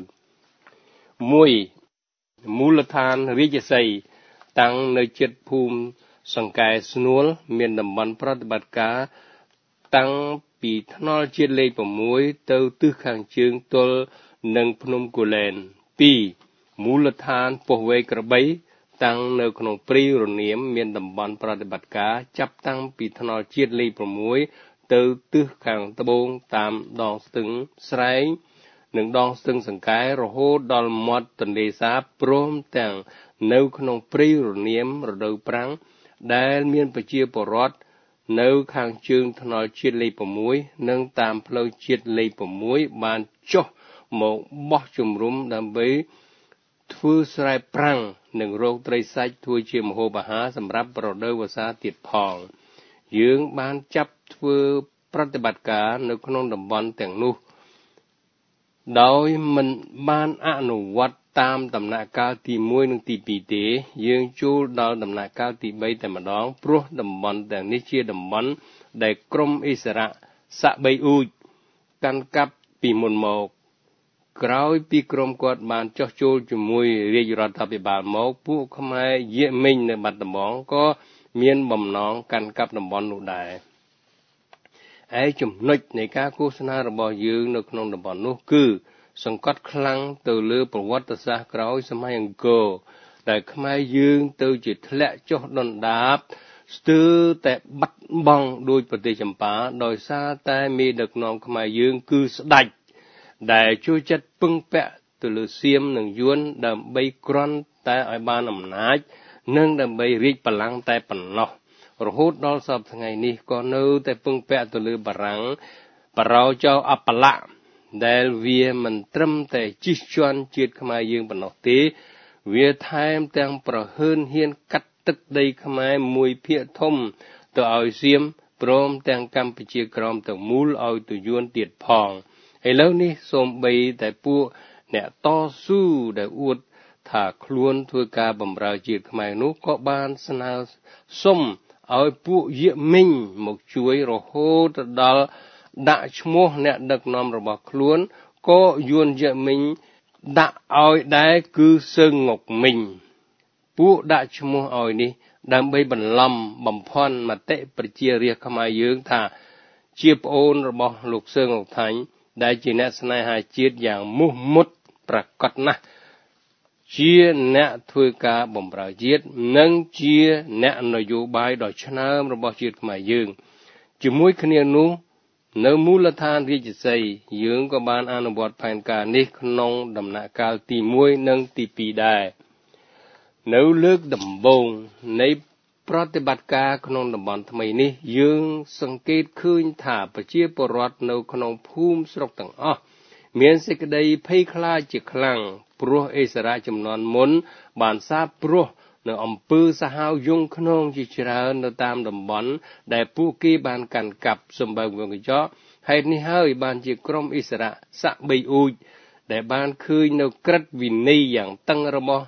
1មូលដ្ឋានរាជសីតាំងនៅជិតភូមិសង្កែស្នួលមានតំបន់ប្រតិបត្តិការតាំងពីថ្នល់ជាតិលេខ6ទៅទិសខាងជើងទល់នឹងភ្នំគូលែន2មូលដ្ឋានពោះវែកក្របីតាំងនៅក្នុងព្រៃរនាមមានតំបន់ប្រតិបត្តិការចាប់តាំងពីថ្នល់ជាតិលេខ6ទៅទិសខាងត្បូងតាមដងស្ទឹងស្រែងនិងដងស្ទឹងសង្កែរហូតដល់មាត់ទន្លេសាបព្រមទាំងនៅក្នុងព្រៃរនាមរដូវប្រាំងដែលមានប្រជាពលរដ្ឋនៅខាងជើងថ្នល់ជាតិលេខ6និងតាមផ្លូវជាតិលេខ6បានចុះមកបោះជំរំដើម្បីធ្វើស្រែប្រាំងនិងរកត្រីសាច់ធ្វើជាម្ហូបអាហារសម្រាប់រដូវវស្សាទៀតផងយើងបានចាប់ធ្វើប្រតិបត្តិការនៅក្នុងតំបន់ទាំងនោះដោយមិនបានអនុវត្តតាមដំណាក់កាលទី1និងទី2ទេយើងចូលដល់ដំណាក់កាលទី3តែម្ដងព្រោះតំបន់ទាំងនេះជាតំបន់ដែលក្រមអិសរាជសាក់បីអ៊ូចកាន់កាប់ពីមុនមកក្រោយពីក្រមគាត់បានចុះចូលជាមួយរាជរដ្ឋាភិបាលមកពួកខ្មែរយាមិញនៅបាត់ដំបងក៏មានបំណងកាន់កាប់តំបន់នោះដែរឯចំណុចនៃការឃោសនារបស់យើងនៅក្នុងតំបន់នោះគឺសង្កត់ខ្លាំងទៅលើប្រវត្តិសាស្ត្រក្រោយសម័យអង្គរដែលខ្មែរយើងទៅជាធ្លាក់ចុះដុនដាបស្ទើរតែបាត់បង់ដោយប្រទេសចម្ប៉ាដោយសារតែមេដឹកនាំខ្មែរយើងគឺស្ដេចដែលជួយចិត្តពឹងពាក់ទៅលើសៀមនិងយួនដើម្បីគ្រាន់តែឲ្យបានអំណាចនិងដើម្បីរាជបល្ល័ង្កតែប៉ុណ្ណោះរហូតដល់សពថ្ងៃនេះក៏នៅតែពឹងពាក់ទៅលើបារាំងបារោចៅអបលៈដែលវាមិនត្រឹមតែជិះជាន់ជាតិខ្មែរយើងប៉ុណ្ណោះទេវាថែមទាំងប្រហើនហ៊ានកាត់ទឹកដីខ្មែរមួយភាគធំទៅឲ្យសៀមព្រមទាំងកម្ពុជាក្រោមទាំងមូលឲ្យទៅយួនទៀតផងឥឡូវនេះសូម្បីតែពួកអ្នកតស៊ូដែលអួតថាខ្លួនធ្វើការបម្រើជាតិខ្មែរនោះក៏បានស្នើសុំឲ្យពួកយាមិញមកជួយរហូតដល់ដាក់ឈ្មោះអ្នកដឹកនាំរបស់ខ្លួនក៏យួនយាមិញដាក់ឲ្យដែរគឺសើងកមិញពួកដាក់ឈ្មោះឲ្យនេះដើម្បីបន្លំបំភាន់មតិប្រជារាស្ត្រខ្មែរយើងថាជាប្អូនរបស់លោកសើងកថាញ់ដែលជាអ្នកស្នេហាជាតិយ៉ាងមោះមុតប្រកបណាស់ជាអ្នកធ្វើការបម្រើជាតិនិងជាអ្នកនយោបាយដ៏ឆ្នើមរបស់ជាតិខ្មែរយើងជាមួយគ្នានោះនៅមូលដ្ឋានរាជសីយើងក៏បានអនុវត្តផែនការនេះក្នុងដំណាក់កាលទី1និងទី2ដែរនៅលើកដំបូងនៃប្រតិបត្តិការក្នុងតំបន់ថ្មីនេះយើងសង្កេតឃើញថាប្រជាពលរដ្ឋនៅក្នុងភូមិស្រុកទាំងអស់មានសេចក្តីភ័យខ្លាចជាខ្លាំងព្រោះអិសរាជចំនួនមុនបានសាបព្រោះនៅអំពើសាហាវយង់ខ្នងជាច្រើននៅតាមតំបន់ដែលពួកគេបានកាន់កាប់សម្បើមវងកញ្ចក់ហេតុនេះហើយបានជាក្រុមអិសរាជសាក់បីអ៊ូចដែលបានឃើញនៅក្រឹតវិន័យយ៉ាងតឹងរបស់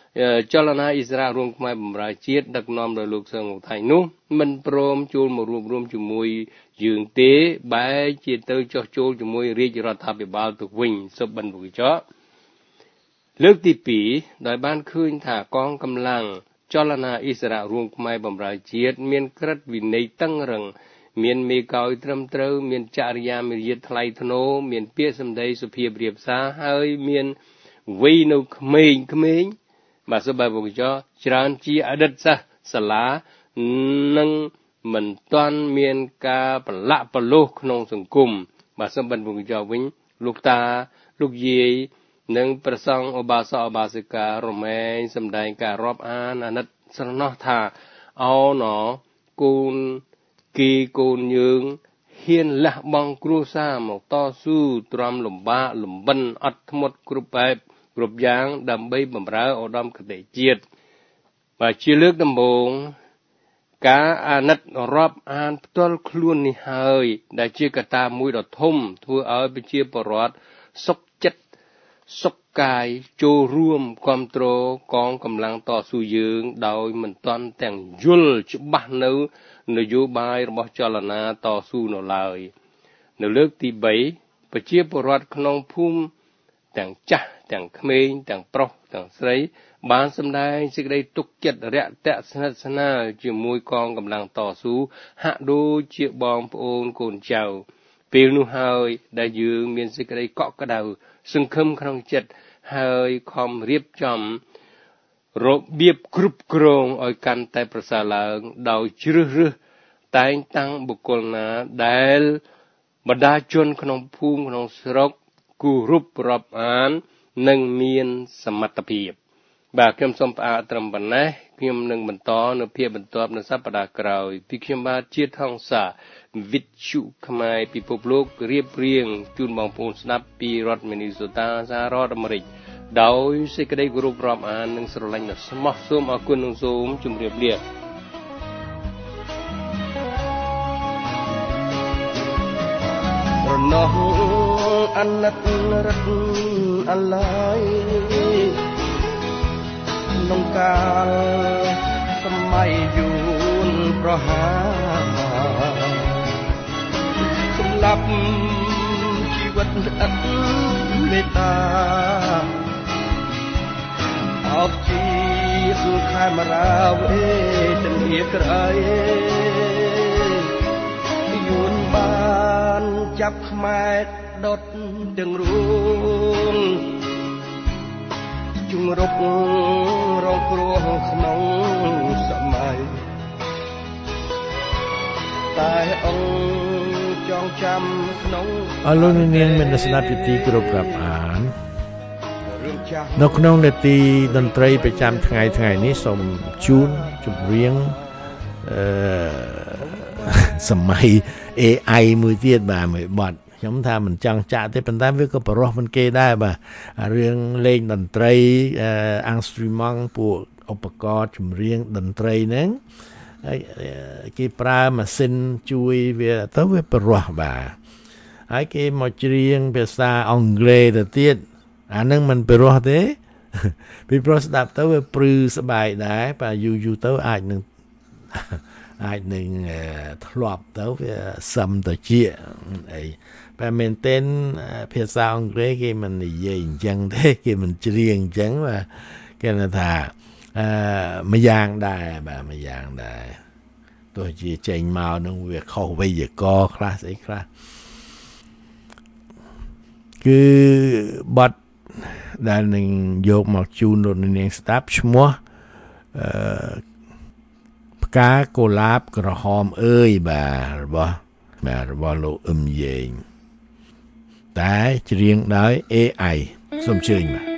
ចលនាអ៊ីស្រាអែលរួមខ្មែរបម្រើជាតិដឹកនាំដោយលោកសឹងថៃនោះមិនព្រមចូលមករួមជាមួយយើងទេបែរជាទៅចោះចូលជាមួយរាជរដ្ឋាភិបាលទៅវិញសុបិនបុកចោលើកទី2ដោយបានឃើញថាកងកម្លាំងចលនាអ៊ីស្រាអែលរួមខ្មែរបម្រើជាតិមានក្រឹតវិន័យតឹងរឹងមានមេកោយត្រឹមត្រូវមានចរិយាមារយាទថ្លៃថ្នូរមានពាក្យសម្ដីសុភាពរាបសារហើយមានវ័យនៅក្មេងបាទសុបែបបុកចោច្រើនជាអតីតសិស្សសាលានិងមិនទាន់មានការប្រឡាក់ប្រលោះក្នុងសង្គមបាទសុបែបបុកចោវិញលោកតាលោកយាយនិងប្រសង់ឧបាសកឧបាសិការមែងសម្ដែងការរាប់អានអាណិតស្រណោះថាអោណកូនកូនយើងហ៊ានលះបង់គ្រួសារមកតស៊ូទ្រាំលំបាកលំបិនអត់ធ្មត់គ្រប់បែបគ្រប់យ៉ាងដើម្បីបម្រើឧត្តមគតិជាតិបាទជាលើកដំបូងការអាណិតរាប់អានផ្ទាល់ខ្លួននេះហើយដែលជាកត្តាមួយដ៏ធំធ្វើឲ្យប្រជាពលរដ្ឋសុខចិត្តសុខកាយចូលរួមគ្រប់គ្រងកងកម្លាំងតស៊ូយើងដោយមិនទាន់ទាំងយល់ច្បាស់នៅនយោបាយរបស់ចលនាតស៊ូនៅឡើយនៅលើកទី3ប្រជាពលរដ្ឋក្នុងភូមិទាំងចាស់ទាំងក្មេងទាំងប្រុសទាំងស្រីបានសម្ដែងសេចក្តីទុកចិត្តរាក់ទាក់ស្និទ្ធស្នាលជាមួយកងកម្លាំងតស៊ូហាក់ដូចជាបងប្អូនកូនចៅពេលនោះហើយដែលយើងមានសេចក្តីកក់ក្ដៅសង្ឃឹមក្នុងចិត្តហើយខំរៀបចំរបៀបគ្រប់គ្រងឲ្យកាន់តែប្រសើរឡើងដោយជ្រើសរើសតែងតាំងបុគ្គលណាដែលបណ្ដាជនក្នុងភូមិក្នុងស្រុកគោរពរាប់អាននិងមានសមត្ថភាពបាទខ្ញុំសូមផ្អាកត្រឹមប៉ុណ្ណេះខ្ញុំនឹងបន្តនៅភាគបន្ទាប់នៅសប្តាហ៍ក្រោយពីខ្ញុំបាទជាតិហង្សាវិទ្យុខ្មែរពិភពលោករៀបរៀងជូនបងប្អូនស្ដាប់ពីរដ្ឋមីនីសូតាសហរដ្ឋអាមេរិកដោយសេចក្តីគោរពរាប់អាននិងស្រឡាញ់ដ៏ស្មោះសូមអរគុណនិងសូមជម្រាបលារនោះអាណិតរត់អាឡ័យក្នុងកាលសម័យយួនប្រហារសម្លាប់ជីវិតឥតមេត្តាអបជាសុខែមរាវេទនាក្រៃយួនបានចាប់ខ្មែរដុតទាំងរួមជំរុករងគ្រោះក្នុងសម័យតែអង្គចងចាំក្នុងអលោកនាងមានស្ដាប់ពីទីគោរពរាប់អាននៅក្នុងនេតិតន្ត្រីប្រចាំថ្ងៃនេះសូមជូនចម្រៀងសម័យ AI មួយទៀតបាទមួយបទខ្ញុំថាមិនចង់ចាក់ទេប៉ុន្តែវាក៏បរោះមិនគេដែរបាទរឿងលេងតន្ត្រីinstrument ពួកឧបករណ៍ចម្រៀងតន្ត្រីហ្នឹងគេប្រើម៉ាស៊ីនជួយវាទៅវាបរោះបាទហើយគេមកច្រៀងភាសាអង់គ្លេសទៅទៀតអាហ្នឹងមិនបរោះទេពីព្រោះស្ដាប់ទៅវាព្រឺស្បែកដែរបាទយូរទៅអាចនឹងធ្លាប់ទៅវាសឹមទៅជាអីតែមែនទែនភាសាអង់គ្លេសគេមិននិយាយអញ្ចឹងទេគេមិនច្រៀងអញ្ចឹងបាទគេថាមួយយ៉ាងដែរបាទមួយយ៉ាងដែរទោះជាចេញមកនឹងវាខុសវេយ្យាករណ៍ខ្លះស្អីខ្លះគឺបទដែលនឹងយកមកជូនលោកនាងស្ដាប់ឈ្មោះផ្កាកុលាបក្រហមអើយបាទរបស់លោកអឹមយេងតែច្រៀងដោយ AI សូមអញ្ជើញបាទ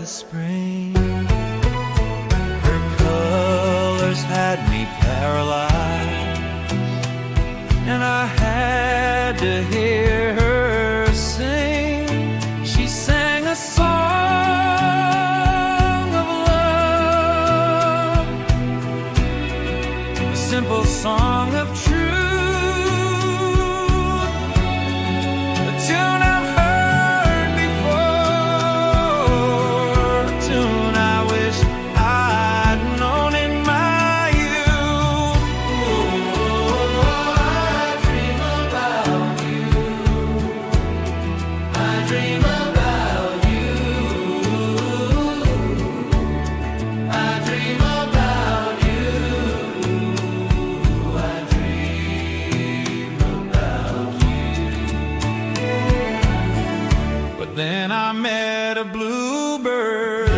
spring. Her colors had me paralyzed, and I had to hear her sing. She sang a song of love, a simple song of truth. Then I met a bluebird.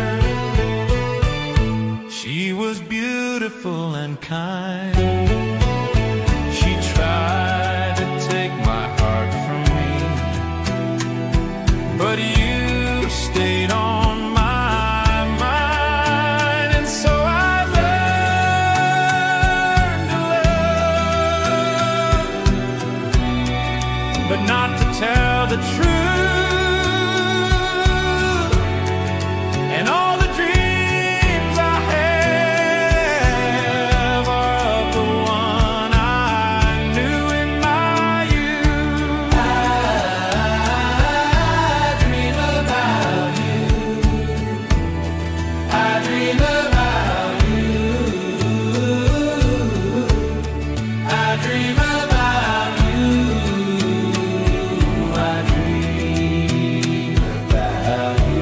She was beautiful and kind. She tried to take my heart from me, but you stayed on my mind. And so I learned to love, but not to tell the truth. And all the dreams I have are of the one I knew in my youth. I dream about you. I dream about you. I dream about you. I dream about you.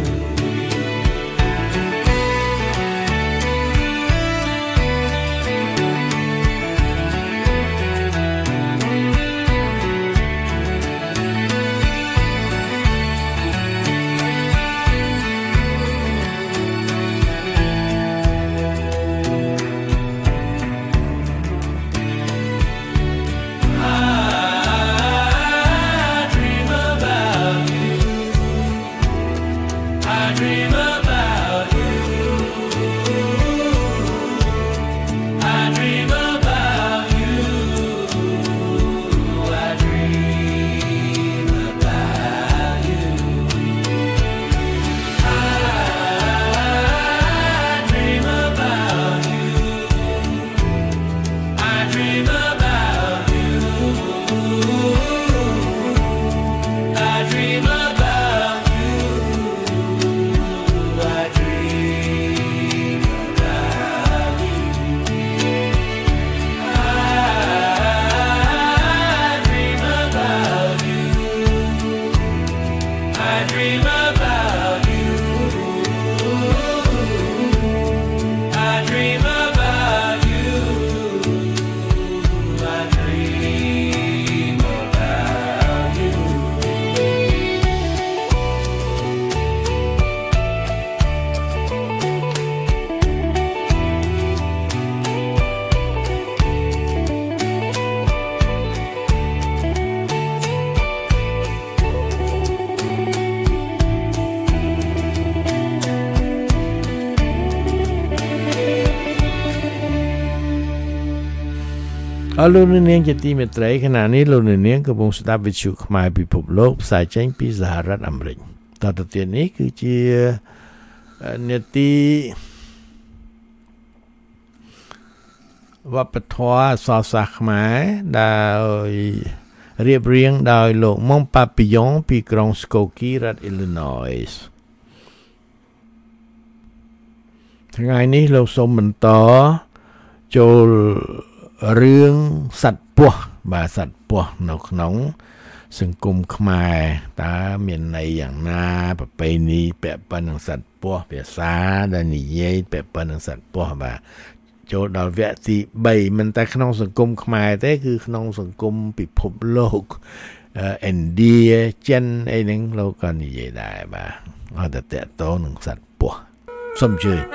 លោកនាងជាទីមេត្រីខណៈនេះលោកនាងកំពុងស្ដាប់វិទ្យុខ្មែរពិភពលោកផ្សាយចេញពីសហរដ្ឋអាមេរិកតទៅទៀតនេះគឺជានេតិវប្បធម៌អក្សរសាស្ត្រខ្មែរដែលរៀបរៀងដោយលោកមុំប៉ាពីយ៉ុងពីក្រុងស្កូគីរដ្ឋ Illinois ថ្ងៃនេះលោកសូមបន្តចូលរឿងសត្វពស់បាទសត្វពស់នៅក្នុងសង្គមខ្មែរតើមានន័យយ៉ាងណាប្រពៃណីពាក់ព័ន្ធនឹងសត្វពស់ភាសាដែលនិយាយពាក់ព័ន្ធនឹងសត្វពស់បាទចូលដល់វគ្គទី3មិនតែក្នុងសង្គមខ្មែរទេគឺក្នុងសង្គមពិភពលោកឥណ្ឌាចិនអីហ្នឹងលោកក៏និយាយដែរបាទអត់តែតកតងនឹងសត្វពស់សូមជឿ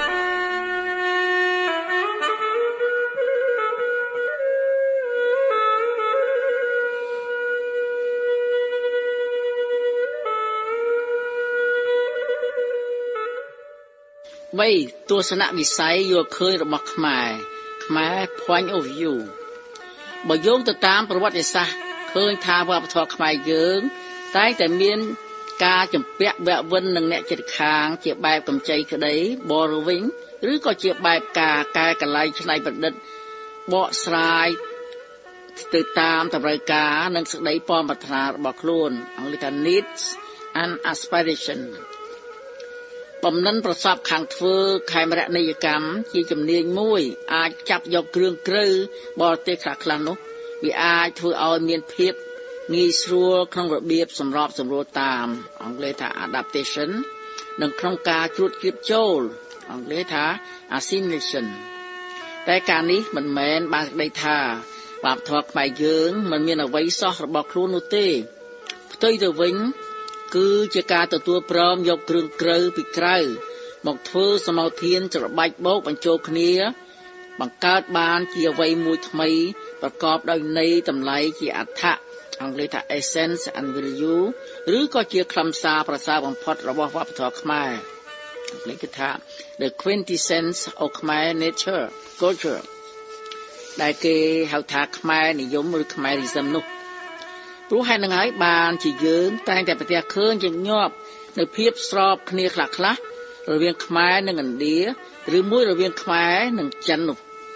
3ទស្សនវិស័យយល់ឃើញរបស់ខ្មែរ point of view បើយោងទៅតាមប្រវត្តិសាស្ត្រឃើញថាវប្បធម៌ខ្មែរយើងតែងតែមានការជំពាក់វគ្គវិននឹងអ្នកជិតខាងជាបែបកម្ចីក្តីបរវិញឬក៏ជាបែបការកែកលែងច្នៃប្រឌិតបកស្រាយទៅតាមតម្រូវការនិងសេចក្តីពំប្រាថ្នារបស់ខ្លួនអង់គ្លេសថា needs and aspiration បំណិនប្រសពខាងធ្វើខេមរនីយកម្មជាជំនាញមួយអាចចាប់យកគ្រឿងក្រៅបរទេសខ្លះៗនោះវាអាចធ្វើឲ្យមានភាពងាយស្រួលក្នុងរបៀបសម្របសម្រួលតាមអង់គ្លេសថា adaptation និងក្នុងការជ្រួតជ្រាបចូលអង់គ្លេសថា assimilation តែការនេះមិនមែនបានសេចក្តីថាវប្បធម៌ខ្មែរយើងមិនមានអ្វីសោះរបស់ខ្លួននោះទេផ្ទុយទៅវិញគឺជាការទទួលព្រមយកគ្រឿងក្រៅពីក្រៅមកធ្វើសមោធានច្របាច់បោកបញ្ចូលគ្នាបង្កើតបានជាអ្វីមួយថ្មីប្រកបដោយន័យតម្លៃជាអត្ថៈអង់គ្លេសថា essence and value ឬក៏ជាខ្លឹមសារប្រសើរបំផុតរបស់វប្បធម៌ខ្មែរអង់គ្លេសគេថា the quintessence of Khmer nature culture ដែលគេហៅថាខ្មែរនិយមឬ Khmerism នោះព្រោះហេតុនឹងហើយបានជាយើងតែងតែប្រទះឃើញជាញាប់នៅភាពស្របគ្នាខ្លះៗរវាងខ្មែរនិងឥណ្ឌាឬមួយរវាងខ្មែរនិងចិននោះ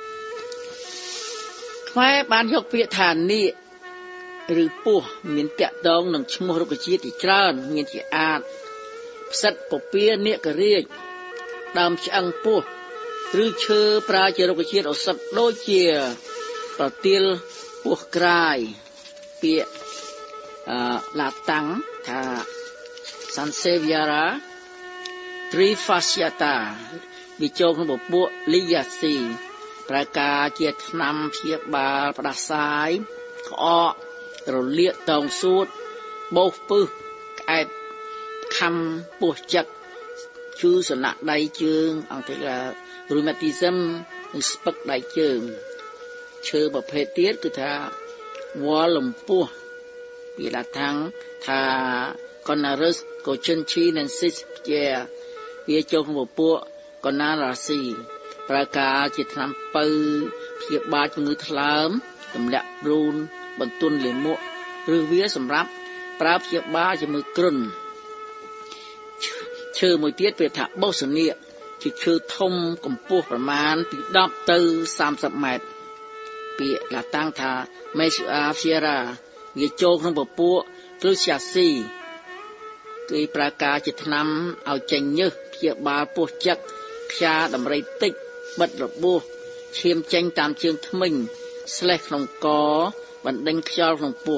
ខ្មែរបានយកពាក្យថានាគឬពស់មានតាក់ទងនឹងឈ្មោះរុក្ខជាតិជាច្រើនមានជាអាចផ្សិតពពានាគរាជដើមឆ្អឹងពស់ឬឈើប្រើជារុក្ខជាតិឱសថដូចជាប្រទាលពស់ក្រាយពាក្យឡាតាំងថា Sansevieria trifasciata វាចូលក្នុងពពួក Liliaceae ប្រើការជាថ្នាំព្យាបាលផ្ដាសាយក្អករលាកតោងសួតបោសពឹសក្អែបខំពោះចឹកជូរសនៈដៃជើងអង្គថា rheumatism និងស្ពឹកដៃជើងឈើប្រភេទទៀតគឺថាវល្លិលំពោះពីឡាតាំងថា Conarus cochinchiensis ជាវាចូលក្នុងពពួក Conaraceae ប្រើការជាថ្នាំបើព្យាបាលជំងឺថ្លើមទម្លាក់ព្រូនបន្ទន់លាមកឬវាសម្រាប់ប្រើព្យាបាលជំងឺគ្រុនឈើមួយទៀតគេថាបោសនាគជាឈើធំកម្ពស់ប្រមាណពី10ទៅ30ម៉ែត្រពាក្យឡាតាំងថា Mesua fiera វាចូលក្នុងពពួក Cruciaceae គេប្រើការជាថ្នាំឲ្យចេញញើសព្យាបាលពោះចឹកខ្យាដំរីតិចបិទរបួសឈាមចេញតាមជើងធ្មេញស្លេះក្នុងកបណ្ដេញខ្យល់ក្នុងពោះ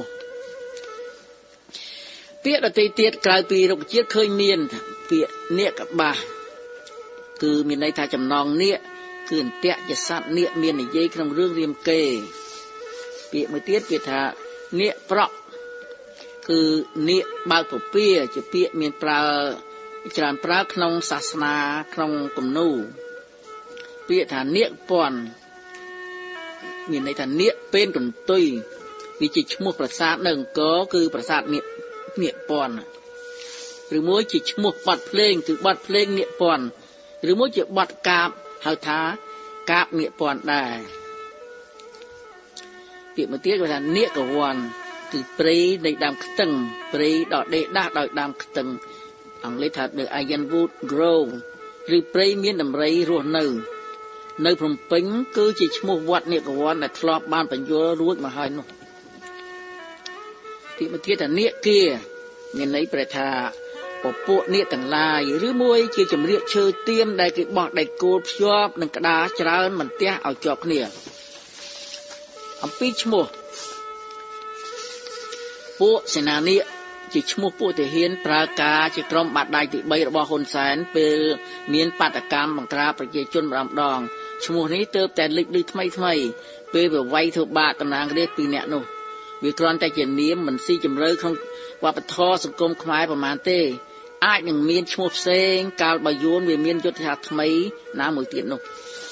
ពាក្យដទៃទៀតក្រៅពីរុក្ខជាតិឃើញមានពាក្យនាគកបាសគឺមានន័យថាចំណងនាគគឺអន្ទាក់ជាសត្វនាគមាននិយាយក្នុងរឿងរាមកេរ្តិ៍ពាក្យមួយទៀតគេថានាគប្រក់គឺនាគបើកពពាជាពាក្យមានប្រើច្រើនប្រើក្នុងសាសនាក្នុងគំនូរពាក្យថានាគពន់មានន័យថានាគពេលកន្ទុយវាជាឈ្មោះប្រាសាទនៅអង្គរគឺប្រាសាទនាគពន់ឬមួយជាឈ្មោះបទភ្លេងគឺបទភ្លេងនាគពន់ឬមួយជាបទកាបហៅថាកាបនាគពន់ដែរពាក្យមួយទៀតគេថានាគកវ័នគឺព្រៃនៃដើមខ្ទឹមព្រៃដកដេកដាស់ដោយដើមខ្ទឹមអង់គ្លេសថា the ironwood grove ឬព្រៃមានដំរីរស់នៅភ្នំពេញគឺជាឈ្មោះវត្តនាគវ័នដែលធ្លាប់បានបញ្យល់រួចមកហើយនោះពាក្យមួយទៀតថានាគគាមានន័យប្រែថាពពួកនាគទាំងឡាយឬមួយជាចម្រៀកឈើទៀមដែលគេបោះដៃគោលភ្ជាប់នឹងក្តារច្រើនមិនទះឲ្យជាប់គ្នាអំពីឈ្មោះពួកសេនានាគជាឈ្មោះពួកទាហានប្រើការជាក្រុមបាតដៃទី3របស់ហ៊ុនសែនពេលមានបាតកម្មបង្ក្រាបប្រជាជនម្ដងឈ្មោះនេះទើបតែលេចលឺថ្មីពេលវាវាយធ្វើបាតតំណាងរាស្ត្រ2នាក់នោះវាគ្រាន់តែជានាមមិនស៊ីជម្រៅក្នុងវប្បធម៌សង្គមខ្មែរប្រមាណទេអាចនឹងមានឈ្មោះផ្សេងកាលបើយួនវាមានយុទ្ធសាស្ត្រថ្មីណាមួយទៀតនោះ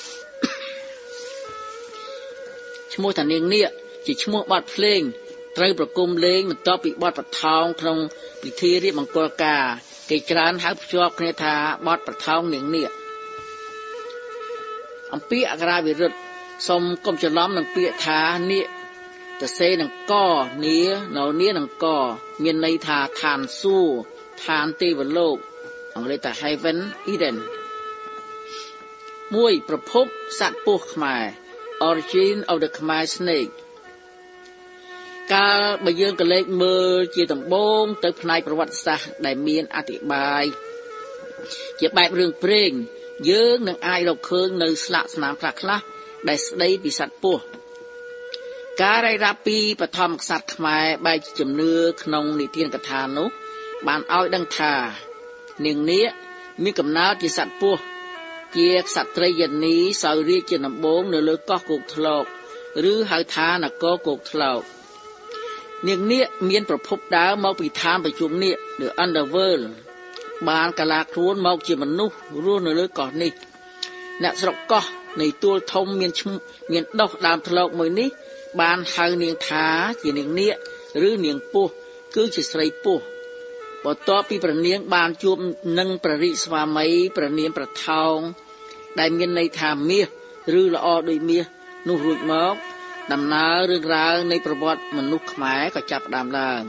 ឈ្មោះតានាងនាគជាឈ្មោះបទភ្លេងត្រូវប្រគំលេងបន្ទាប់ពីបទប្រថោងក្នុងពិធីរៀបមង្គលការគេច្រើនហៅភ្ជាប់គ្នាថាបទប្រថោងនាងនាគអំពីអក្សរវិរុទ្ធសូមកុំច្រឡំនឹងពាក្យថានាគទៅសេនឹងកនានៅនានឹងកមានន័យថាឋានសួគ៌ឋានទេវលោកអង់គ្លេសថា Heaven Eden 1. ប្រភពសត្វពស់ខ្មែរ Origin of the Khmer Snake កាលបើយើងក៏លេខមើលជាដំបូងទៅផ្នែកប្រវត្តិសាស្ត្រដែលមានអធិប្បាយជាបែបរឿងព្រេងយើងនឹងអាចរកឃើញនៅស្លាកស្នាមខ្លះៗដែលស្ដីពីសត្វពស់ការរាយរាប់ពីបឋមក្សត្រខ្មែរបែបជាជំនឿក្នុងនិទានកថានោះបានឲ្យដឹងថានាងនាគមានកំណើតជាសត្វពស់ជាក្សត្រីយនីសោយរាជជាដំបូងនៅលើកោះគោកថ្លោកឬហៅថានគរគោកថ្លោកនាងនាគមានប្រភពដើមមកពីឋានប្រជុំនាគ The Underworld បានកាឡាខ្លួនមកជាមនុស្សរស់នៅលើកោះនេះអ្នកស្រុកកោះនៃទួលធំមានដុះដើមថ្លោកមួយនេះបានហៅនាងថាជានាងនាគឬនាងពស់គឺជាស្រីពស់បន្ទាប់ពីព្រះនាងបានជួបនឹងព្រះរាជស្វាមីព្រះនាមប្រថោងដែលមានន័យថាមាសឬល្អដូចមាសនោះរួចមកដំណើររឿងរ៉ាវនៃប្រវត្តិមនុស្សខ្មែរក៏ចាប់ផ្ដើមឡើង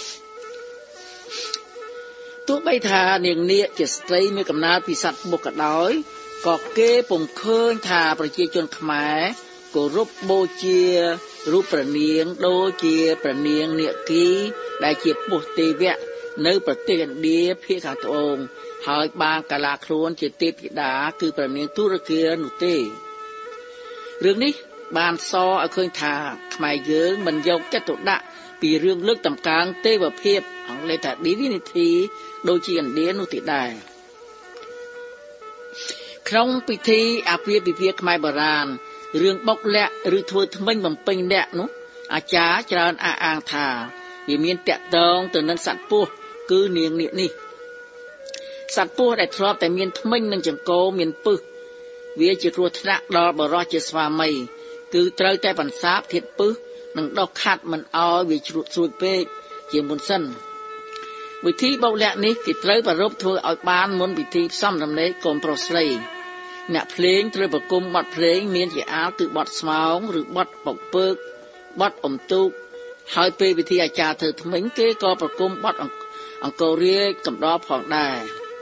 ទោះបីថានាងនាគជាស្ត្រីមានកំណើតពីសត្វបុកក៏ដោយក៏គេពុំឃើញថាប្រជាជនខ្មែរគោរពបូជារូបព្រះនាងដូចជាព្រះនាងនាគីដែលជាពស់ទេវៈនៅប្រទេសឥណ្ឌាភាគខាងត្បូងហើយបានកាឡាខ្លួនជាទេពធីតាគឺព្រះនាងទុរគានោះទេរឿងនេះបានសរឲ្យឃើញថាខ្មែរយើងមិនយកចិត្តទុកដាក់ពីរឿងលើកតម្កើងទេវភាពអង់គ្លេសថា divinity ដូចជាឥណ្ឌានោះទេដែរក្នុងពិធីអាពាហ៍ពិពាហ៍ខ្មែរបុរាណរឿងបុកលាក់ឬធ្វើធ្មេញបំពេញលាក់នោះអាចារ្យច្រើនអះអាងថាវាមានតាក់ទងទៅនឹងសត្វពស់គឺនាងនាគនេះសត្វពស់ដែលធ្លាប់តែមានធ្មេញនិងចង្កូមមានពឹសវាជាគ្រោះថ្នាក់ដល់បរិសុទ្ធជាស្វាមីគឺត្រូវតែបន្សាបធាតុពឹសនិងដោះខាត់មិនឲ្យវាជ្រួតស្រួចពេកជាមុនសិនវិធីបោកលាក់នេះគេត្រូវប្រារព្ធធ្វើឲ្យបានមុនពិធីផ្សំដំណេកកូនប្រុសស្រីអ្នកភ្លេងត្រូវប្រគំបទភ្លេងមានជាអាលគឺបទស្មោងឬបទបុកពើកបទអុំទូកហើយពេលពិធីអាចារ្យធ្វើធ្មេញគេក៏ប្រគំបទអង្គររាជកំដរផងដែរ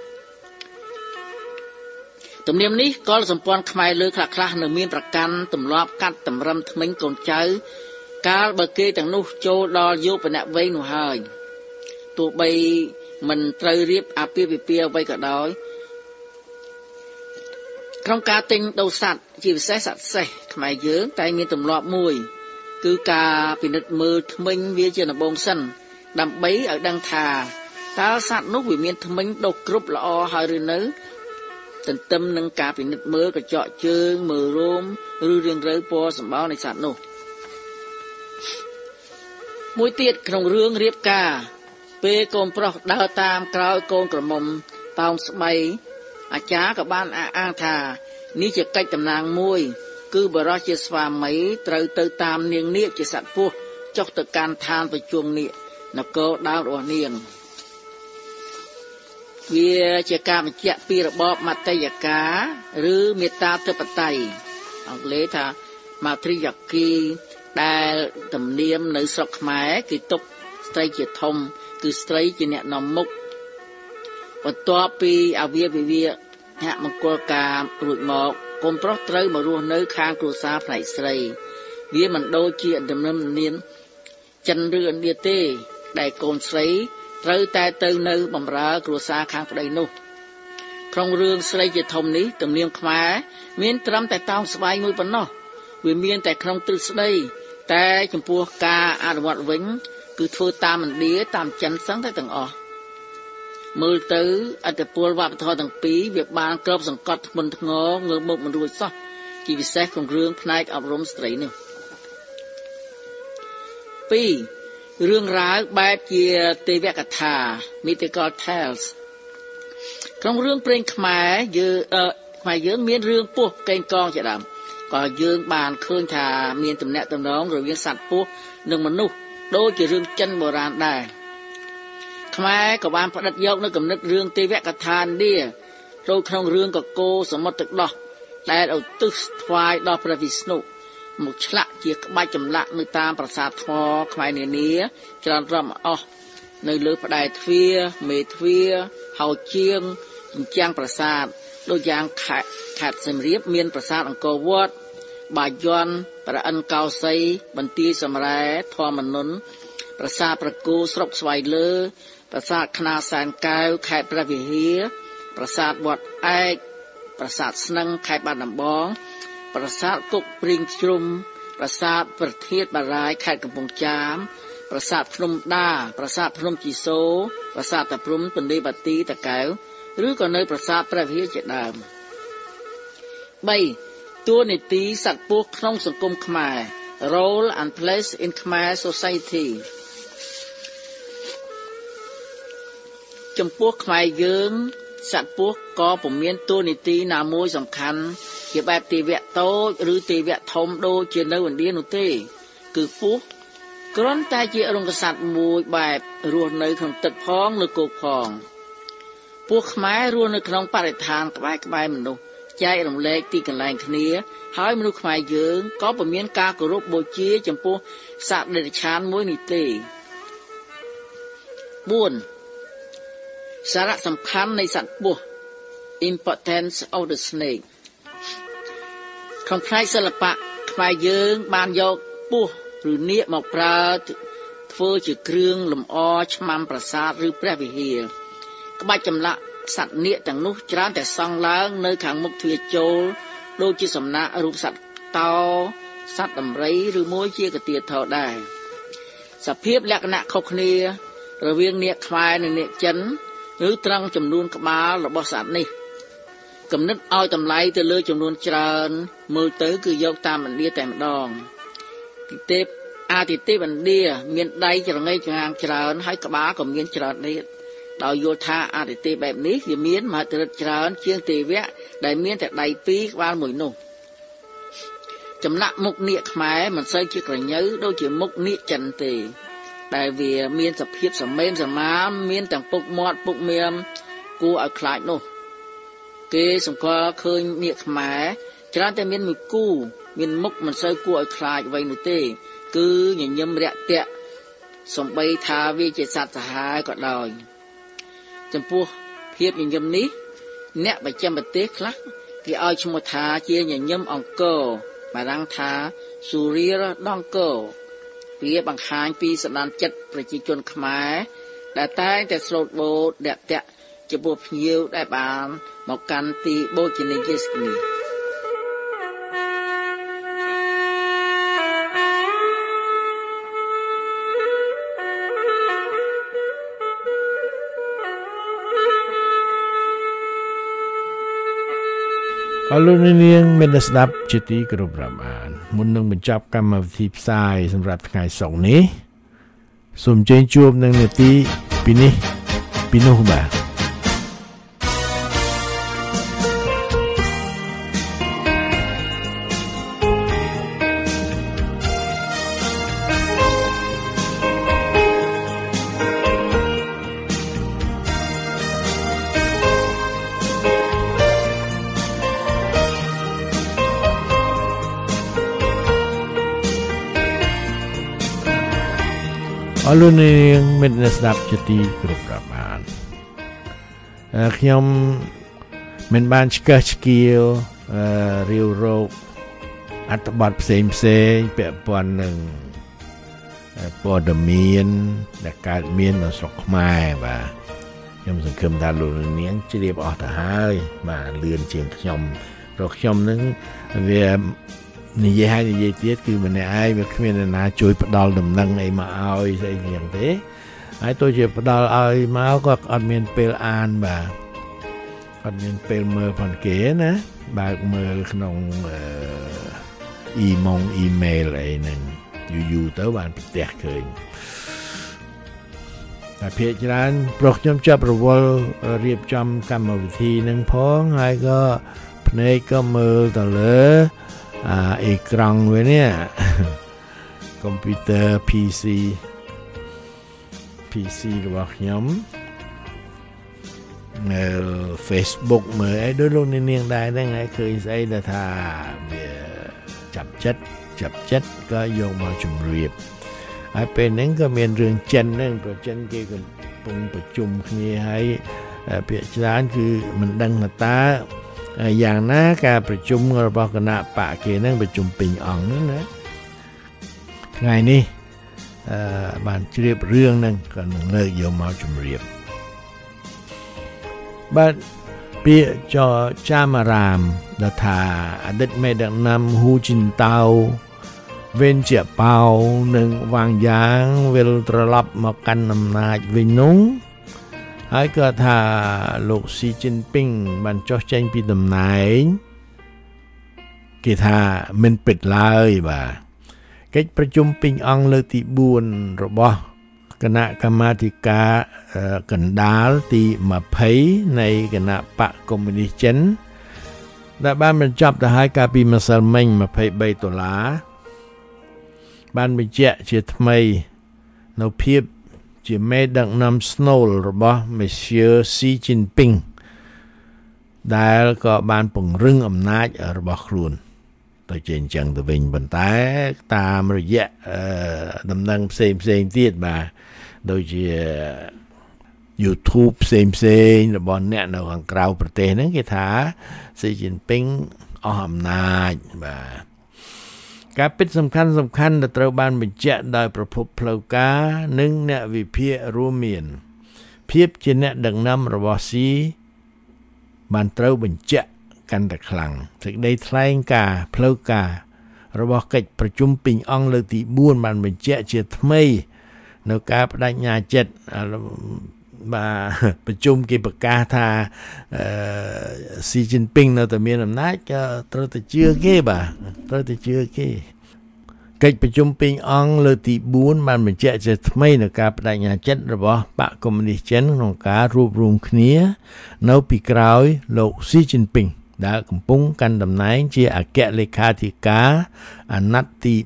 ទំនៀមនេះកុលសម្ព័ន្ធខ្មែរលើខ្លះៗនៅមានប្រកាន់ទម្លាប់កាត់តម្រឹមធ្មេញកូនចៅកាលបើគេទាំងនោះចូលដល់យុវនវ័យនោះហើយទោះបីមិនត្រូវរៀបអាពាហ៍ពិពាហ៍អ្វីក៏ដោយក្នុងការទិញដូរសត្វជាពិសេសសត្វសេះខ្មែរយើងតែមានទម្លាប់មួយគឺការពិនិត្យមើលធ្មេញវាជាដំបូងសិនដើម្បីឲ្យដឹងថាតើសត្វនោះវាមានធ្មេញដុះគ្រប់ល្អហើយឬនៅទន្ទឹមនឹងការពិនិត្យមើលកញ្ចក់ជើងមើលរោមឬរាងរៅពណ៌សម្បោរនៃសត្វនោះមួយទៀតក្នុងរឿងរៀបការពេលកូនប្រុសដើរតាមក្រោយកូនក្រមុំតោងស្បៃអាចារ្យក៏បានអះអាងថានេះជាកិច្ចតំណាងមួយគឺបរិសុទ្ធជាស្វាមីត្រូវទៅតាមនាងនាគជាសត្វពស់ចុះទៅកាន់ឋានប្រជុំនាគនគរដើមរបស់នាងវាជាការបញ្ជាក់ពីរបបមតយកាឬមេត្តាធិបតេយ្យអង់គ្លេសថា Matriarchy ដែលទំនៀមនៅស្រុកខ្មែរគេទុកស្ត្រីជាធំគឺស្ត្រីជាអ្នកនាំមុខបន្ទាប់ពីអវាវិវាហមង្គលការរួចមកកូនប្រុសត្រូវមករស់នៅខាងគ្រួសារផ្នែកស្រីវាមិនដូចជាដំណើរនានចិនឬឥណ្ឌាទេដែលកូនស្រីត្រូវតែទៅនៅបម្រើគ្រួសារខាងប្តីនោះក្នុងរឿងស្រីជាធំនេះទំនៀមខ្មែរមានត្រឹមតែតោងស្បែកមួយប៉ុណ្ណោះវាមានតែក្នុងទ្រឹស្ដីតែចំពោះការអនុវត្តវិញគឺធ្វើតាមឥណ្ឌាតាមចិនសឹងតែទាំងអស់មើលទៅអត្តពលវប្បធម៌ទាំងពីរវាបានគ្របសង្កត់ធ្ងន់ធ្ងរងើបមុខមិនរួចសោះជាពិសេសក្នុងរឿងផ្នែកអប់រំស្ត្រីនេះ2រឿងរ៉ាវបែបជាទេវកថា Mythical Tales ក្នុងរឿងព្រេងខ្មែរយើងមានរឿងពស់កេងកងជាដើមក៏យើងបានឃើញថាមានទំនាក់ទំនងរវាងសត្វពស់និងមនុស្សដូចជារឿងចិនបុរាណដែរខ្មែរក៏បានផ្ដិតយកនៅគំនិតរឿងទេវកថាឥណ្ឌាដូចក្នុងរឿងកកោសមុទ្រទឹកដោះដែលឧទ្ទិសថ្វាយដល់ព្រះវិស្ណុមកឆ្លាក់ជាក្បាច់ចម្លាក់នៅតាមប្រាសាទថ្មខ្មែរនានាច្រើនរាប់អស់នៅលើផ្តែរទ្វារមេទ្វារហោជាងជញ្ជាំងប្រាសាទដូចយ៉ាងខេត្តសៀមរាបមានប្រាសាទអង្គរវត្តបាយ័នព្រះឥន្ទកោសីបន្ទាយសំរែធម្មនន្ទប្រាសាទព្រះគោស្រុកស្វាយលើប្រាសាទខ្នារសែនកែវខេត្តព្រះវិហារប្រាសាទវត្តឯកប្រាសាទស្នឹងខេត្តបាត់ដំបងប្រាសាទគុកព្រីងជ្រុំប្រាសាទប្រធាតបារាយខេត្តកំពង់ចាមប្រាសាទភ្នំដាប្រាសាទភ្នំជីសូរប្រាសាទតាព្រំទន្លេបាទីតាកែវឬក៏នៅប្រាសាទព្រះវិហារជាដើម 3. តួនាទីសត្វពស់ក្នុងសង្គមខ្មែរ Role and place in Khmer society ចំពោះខ្មែរយើងសត្វពស់ក៏ពុំមានតួនាទីណាមួយសំខាន់ជាបែបទេវៈតូចឬទេវៈធំដូចជានៅឥណ្ឌានោះទេគឺពស់គ្រាន់តែជារង្កសត្វមួយបែបរស់នៅក្នុងទឹកផងលើគោកផងពស់ខ្មែររស់នៅក្នុងបរិស្ថានក្បែរមនុស្សចែករំលែកទីកន្លែងគ្នាហើយមនុស្សខ្មែរយើងក៏ពុំមានការគោរពបូជាចំពោះសត្វដេរឆានមួយនេះទេ 4. សារៈសំខាន់នៃសត្វពស់ Importance of the snake ក្នុងផ្នែកសិល្បៈខ្មែរយើងបានយកពស់ឬនាគមកប្រើធ្វើជាគ្រឿងលម្អឆ្មាំប្រាសាទឬព្រះវិហារក្បាច់ចម្លាក់សត្វនាគទាំងនោះច្រើនតែសង់ឡើងនៅខាងមុខទ្វារចូលដូចជាសំណាករូបសត្វតោសត្វដំរីឬមួយជាកទាធរដែរសភាពលក្ខណៈខុសគ្នារវាងនាគខ្មែរនិងនាគចិនឬត្រង់ចំនួនក្បាលរបស់សត្វនេះកំណត់ឲ្យតម្លៃទៅលើចំនួនច្រើនមើលទៅគឺយកតាមឥណ្ឌាតែម្ដងទីទេពអាទិទេពឥណ្ឌាមានដៃចរងេចងាងច្រើនហើយក្បាលក៏មានច្រើនទៀតដោយយល់ថាអាទិទេពបែបនេះវាមានមហិទ្ធិឫទ្ធិច្រើនជាងទេវៈដែលមានតែដៃពីរក្បាលមួយនោះចម្លាក់មុខនាគខ្មែរមិនសូវជាក្រញ៉ូវដូចជាមុខនាគចិនទេដែលវាមានសភាពសមែនសមាមមានទាំងពុកមាត់ពុកមៀមគួរឲ្យខ្លាចនោះគេសម្គាល់ឃើញនាគខ្មែរច្រើនតែមានមួយគូមានមុខមិនសូវគួរឲ្យខ្លាចអ្វីនោះទេគឺញញឹមរាក់ទាក់សំបីថាវាជាសត្វសាហាវក៏ដោយចំពោះភាពញញឹមនេះអ្នកបច្ចេកទេសខ្លះគេឲ្យឈ្មោះថាជាញញឹមអង្គរបារាំងថា Surya Donkor វាបង្ហាញពីសន្តានចិត្តប្រជាជនខ្មែរដែលតែងតែស្រោតបូតរាក់ទាក់ចំពោះភ្ញៀវដែលបានមកកាន់ទីបូជនីយសញ្ញាអរលោកនាងមានស្ដាប់ជាទីគោរពរាប់អានមុននឹងបញ្ចប់កម្មវិធីផ្សាយសម្រាប់ថ្ងៃសុក្រនេះសូមអញ្ជើញជួបនឹងនាទីពីនេះពីនោះបាទ អរលោកនាងមិត្តអ្នកស្ដាប់ជាទីគោរពរាប់អានខ្ញុំមិនបានឆ្កឹះឆ្កៀវរាវរោគអត្ថបទផ្សេងពាក់ព័ន្ធនឹងព័ត៌មានដែលកើតមាននៅស្រុកខ្មែរបាទខ្ញុំសង្ឃឹមថាលោកនាងជ្រាបអស់ទៅហើយបាទលឿនជាងខ្ញុំព្រោះខ្ញុំនឹងវានិយាយហើយនិយាយទៀតគឺម្នាក់ឯងវាគ្មានអ្នកណាជួយផ្ដល់ដំណឹងអីមកឲ្យស្អីយ៉ាងទេហើយទោះជាផ្ដល់ឲ្យមកក៏អត់មានពេលអានបាទអត់មានពេលមើលផងគេណាបើកមើលក្នុងអ៊ីមែលអីហ្នឹងយូរទៅបានផ្ទះឃើញតែភាគច្រើនប្រុសខ្ញុំចាប់រវល់រៀបចំកម្មវិធីហ្នឹងផងហើយក៏ភ្នែកក៏មើលទៅលើអេក្រង់វិញនេះកុំព្យូទ័រ PC របស់ខ្ញុំ Facebook មើលអីដូចលោកនាងដែរហ្នឹងហើយឃើញស្អីដែលថាវាចាប់ចិត្តក៏យកមកជម្រាបហើយពេលហ្នឹងក៏មានរឿងចិនហ្នឹងប្រចិនគេកំពុងប្រជុំគ្នាហើយភាគច្រើនគឺមិនដឹងថាយ៉ាងណាការប្រជុំរបស់គណៈបកគេហ្នឹងប្រជុំពេញអង្គហ្នឹងណាថ្ងៃនេះបានជ្រាបរឿងហ្នឹងក៏នឹងលើកយកមកជម្រាបបាទពាក្យចចាមរាមដែលថាអតីតមេដឹកនាំហ៊ូជីនតាវវិនជាប៉ៅនិងវាងយ៉ាងវិលត្រឡប់មកកាន់អំណាចវិញនោះហើយក៏ថាលោកស៊ីជីនពីងបានចុះចេញពីតំណែងគេថាមិនពិតឡើយបាទកិច្ចប្រជុំពេញអង្គលើកទី4របស់គណៈកម្មាធិការកណ្ដាលទី20នៃគណៈបកកុម្មុយនីសចិនដែលបានបញ្ចប់ទៅហើយកាលពីម្សិលមិញ$23បានបញ្ជាក់ជាថ្មីនៅភាពជាមេដឹកនាំស្នូលរបស់ Monsieur Xi Jinping ដែលក៏បានពង្រឹងអំណាចរបស់ខ្លួនទៅជាអញ្ចឹងទៅវិញប៉ុន្តែតាមរយៈដំណឹងផ្សេងទៀតបាទដូចជា YouTube ផ្សេងរបស់អ្នកនៅខាងក្រៅប្រទេសហ្នឹងគេថា Xi Jinping អស់អំណាចបាទការពិតសំខាន់ដែលត្រូវបានបញ្ជាក់ដោយប្រភពផ្លូវការនិងអ្នកវិភាគរួមមានភាពជាអ្នកដឹកនាំរបស់ស៊ីបានត្រូវបញ្ជាក់កាន់តែខ្លាំងសេចក្តីថ្លែងការណ៍ផ្លូវការរបស់កិច្ចប្រជុំពេញអង្គលើកទី4បានបញ្ជាក់ជាថ្មីនៅការបដិញ្ញាចិត្តបាទប្រជុំគេប្រកាសថាស៊ីជីនពីងនៅតែមានអំណាចក៏ត្រូវតែជឿគេបាទត្រូវតែជឿគេកិច្ចប្រជុំពេញអង្គលើកទី4បានបញ្ជាក់ជាថ្មីនៅការបដិញ្ញាចិត្តរបស់បកកុម្មុយនីសចិនក្នុងការរួបរวมគ្នានៅពីក្រោយលោកស៊ីជីនពីងដែលកំពុងកាន់តំណែងជាអគ្គលេខាធិការអាណត្តិទី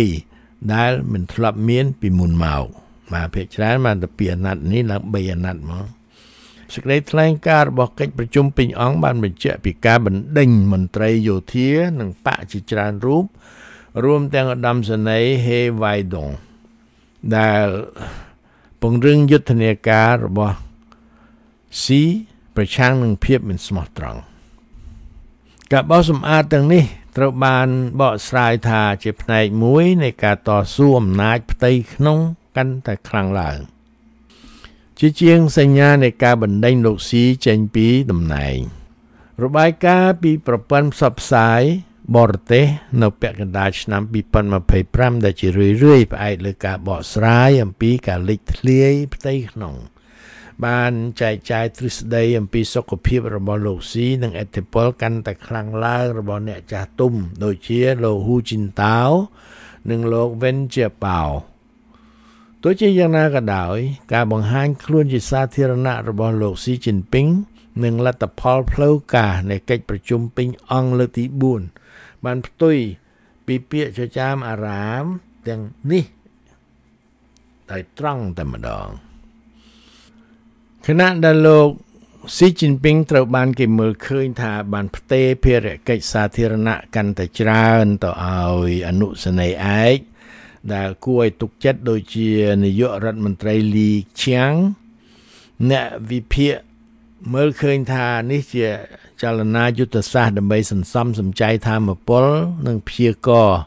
3ដែលមិនធ្លាប់មានពីមុនមកបាទភាគច្រើនបានតែពីអាណត្តិនេះឡើង3អាណត្តិមកសេចក្តីថ្លែងការណ៍របស់កិច្ចប្រជុំពេញអង្គបានបញ្ជាក់ពីការបណ្ដេញមន្ត្រីយោធានិងបកជាច្រើនរូបរួមទាំងឧត្តមសេនីយ៍ហេវ៉ៃដុងដែលពង្រឹងយុទ្ធនាការរបស់ស៊ីប្រឆាំងនឹងភាពមិនស្មោះត្រង់ការបោះសម្អាតទាំងនេះត្រូវបានបកស្រាយថាជាផ្នែកមួយនៃការតស៊ូអំណាចផ្ទៃក្នុងកាន់តែខ្លាំងឡើងជាជាងសញ្ញានៃការបណ្ដេញលោកស៊ីចេញពីតំណែងរបាយការណ៍ពីប្រព័ន្ធផ្សព្វផ្សាយបរទេសនៅពាក់កណ្ដាលឆ្នាំ2025ដែលជារឿយៗផ្អែកលើការបកស្រាយអំពីការលេចធ្លាយផ្ទៃក្នុងបានចែកចាយទ្រឹស្ដីអំពីសុខភាពរបស់លោកស៊ីនិងឥទ្ធិពលកាន់តែខ្លាំងឡើងរបស់អ្នកចាស់ទុំដូចជាលោកហ៊ូជីនតាវនិងលោកវិនជាប៉ៅទោះជាយ៉ាងណាក៏ដោយការបង្ហាញខ្លួនជាសាធារណៈរបស់លោកស៊ីជីនពីងនិងលទ្ធផលផ្លូវការនៃកិច្ចប្រជុំពេញអង្គលើកទី4បានផ្ទុយពីពាក្យចចាមអារាមទាំងនេះដោយត្រង់តែម្ដងខណៈដែលលោកស៊ីជីនពីងត្រូវបានគេមើលឃើញថាបានផ្ទេរភារកិច្ចសាធារណៈកាន់តែច្រើនទៅឲ្យអនុសេនីយ៍ឯកដែលគួរឲ្យទុកចិត្តដូចជានាយករដ្ឋមន្ត្រីលីឈៀងអ្នកវិភាគមើលឃើញថានេះជាចលនាយុទ្ធសាស្ត្រដើម្បីសន្សំសំចៃធម្មពលនិងព្យាករណ៍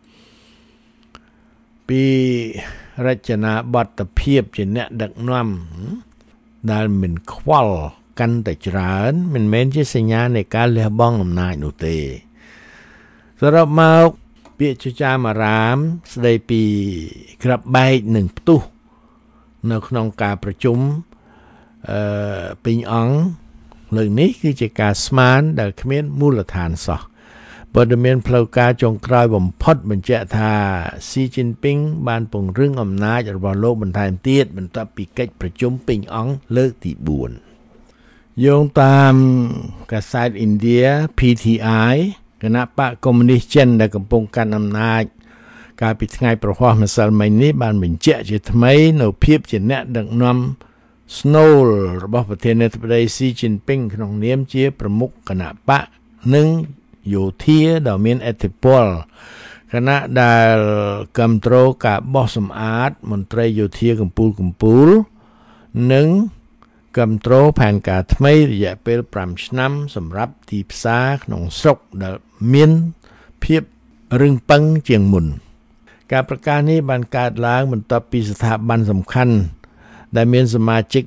ពីរចនាបទភាពជាអ្នកដឹកនាំដែលមិនខ្វល់កាន់តែច្រើនមិនមែនជាសញ្ញានៃការលះបង់អំណាចនោះទេសរុបមកពាក្យចចាមអារាមស្ដីពីក្របបែកនិងផ្ទុះនៅក្នុងការប្រជុំពេញអង្គលើកនេះគឺជាការស្មានដែលគ្មានមូលដ្ឋានសោះព័ត៌មានផ្លូវការចុងក្រោយបំផុតបញ្ជាក់ថាស៊ីជីនពីងបានពង្រឹងអំណាចរបស់លោកបន្ថែមទៀតបន្ទាប់ពីកិច្ចប្រជុំពេញអង្គលើកទី4យោងតាមកាសែតឥណ្ឌា PTI គណៈបកកុម្មុយនីសចិនដែលកំពុងកាន់អំណាចកាលពីថ្ងៃប្រហ័សម្សិលមិញនេះបានបញ្ជាក់ជាថ្មីនៅភាពជាអ្នកដឹកនាំ Snow របស់ប្រធានាធិបតី Xi Jinping ក្នុងនាមជាប្រមុខគណៈបកនិងយោធាដ៏មានឥទ្ធិពលគណៈដែលគ្រប់គ្រងការបោះសម្អាតមន្ត្រីយោធាកម្ពុជានិងគ្រប់គ្រងផែនការថ្មីរយៈពេល5ឆ្នាំសម្រាប់ទីផ្សារក្នុងស្រុកដែលមានភាពរឹងប៉ឹងជាងមុនការប្រកាសនេះបានកើតឡើងបន្ទាប់ពីស្ថាប័នសំខាន់ដែលមានសមាជិក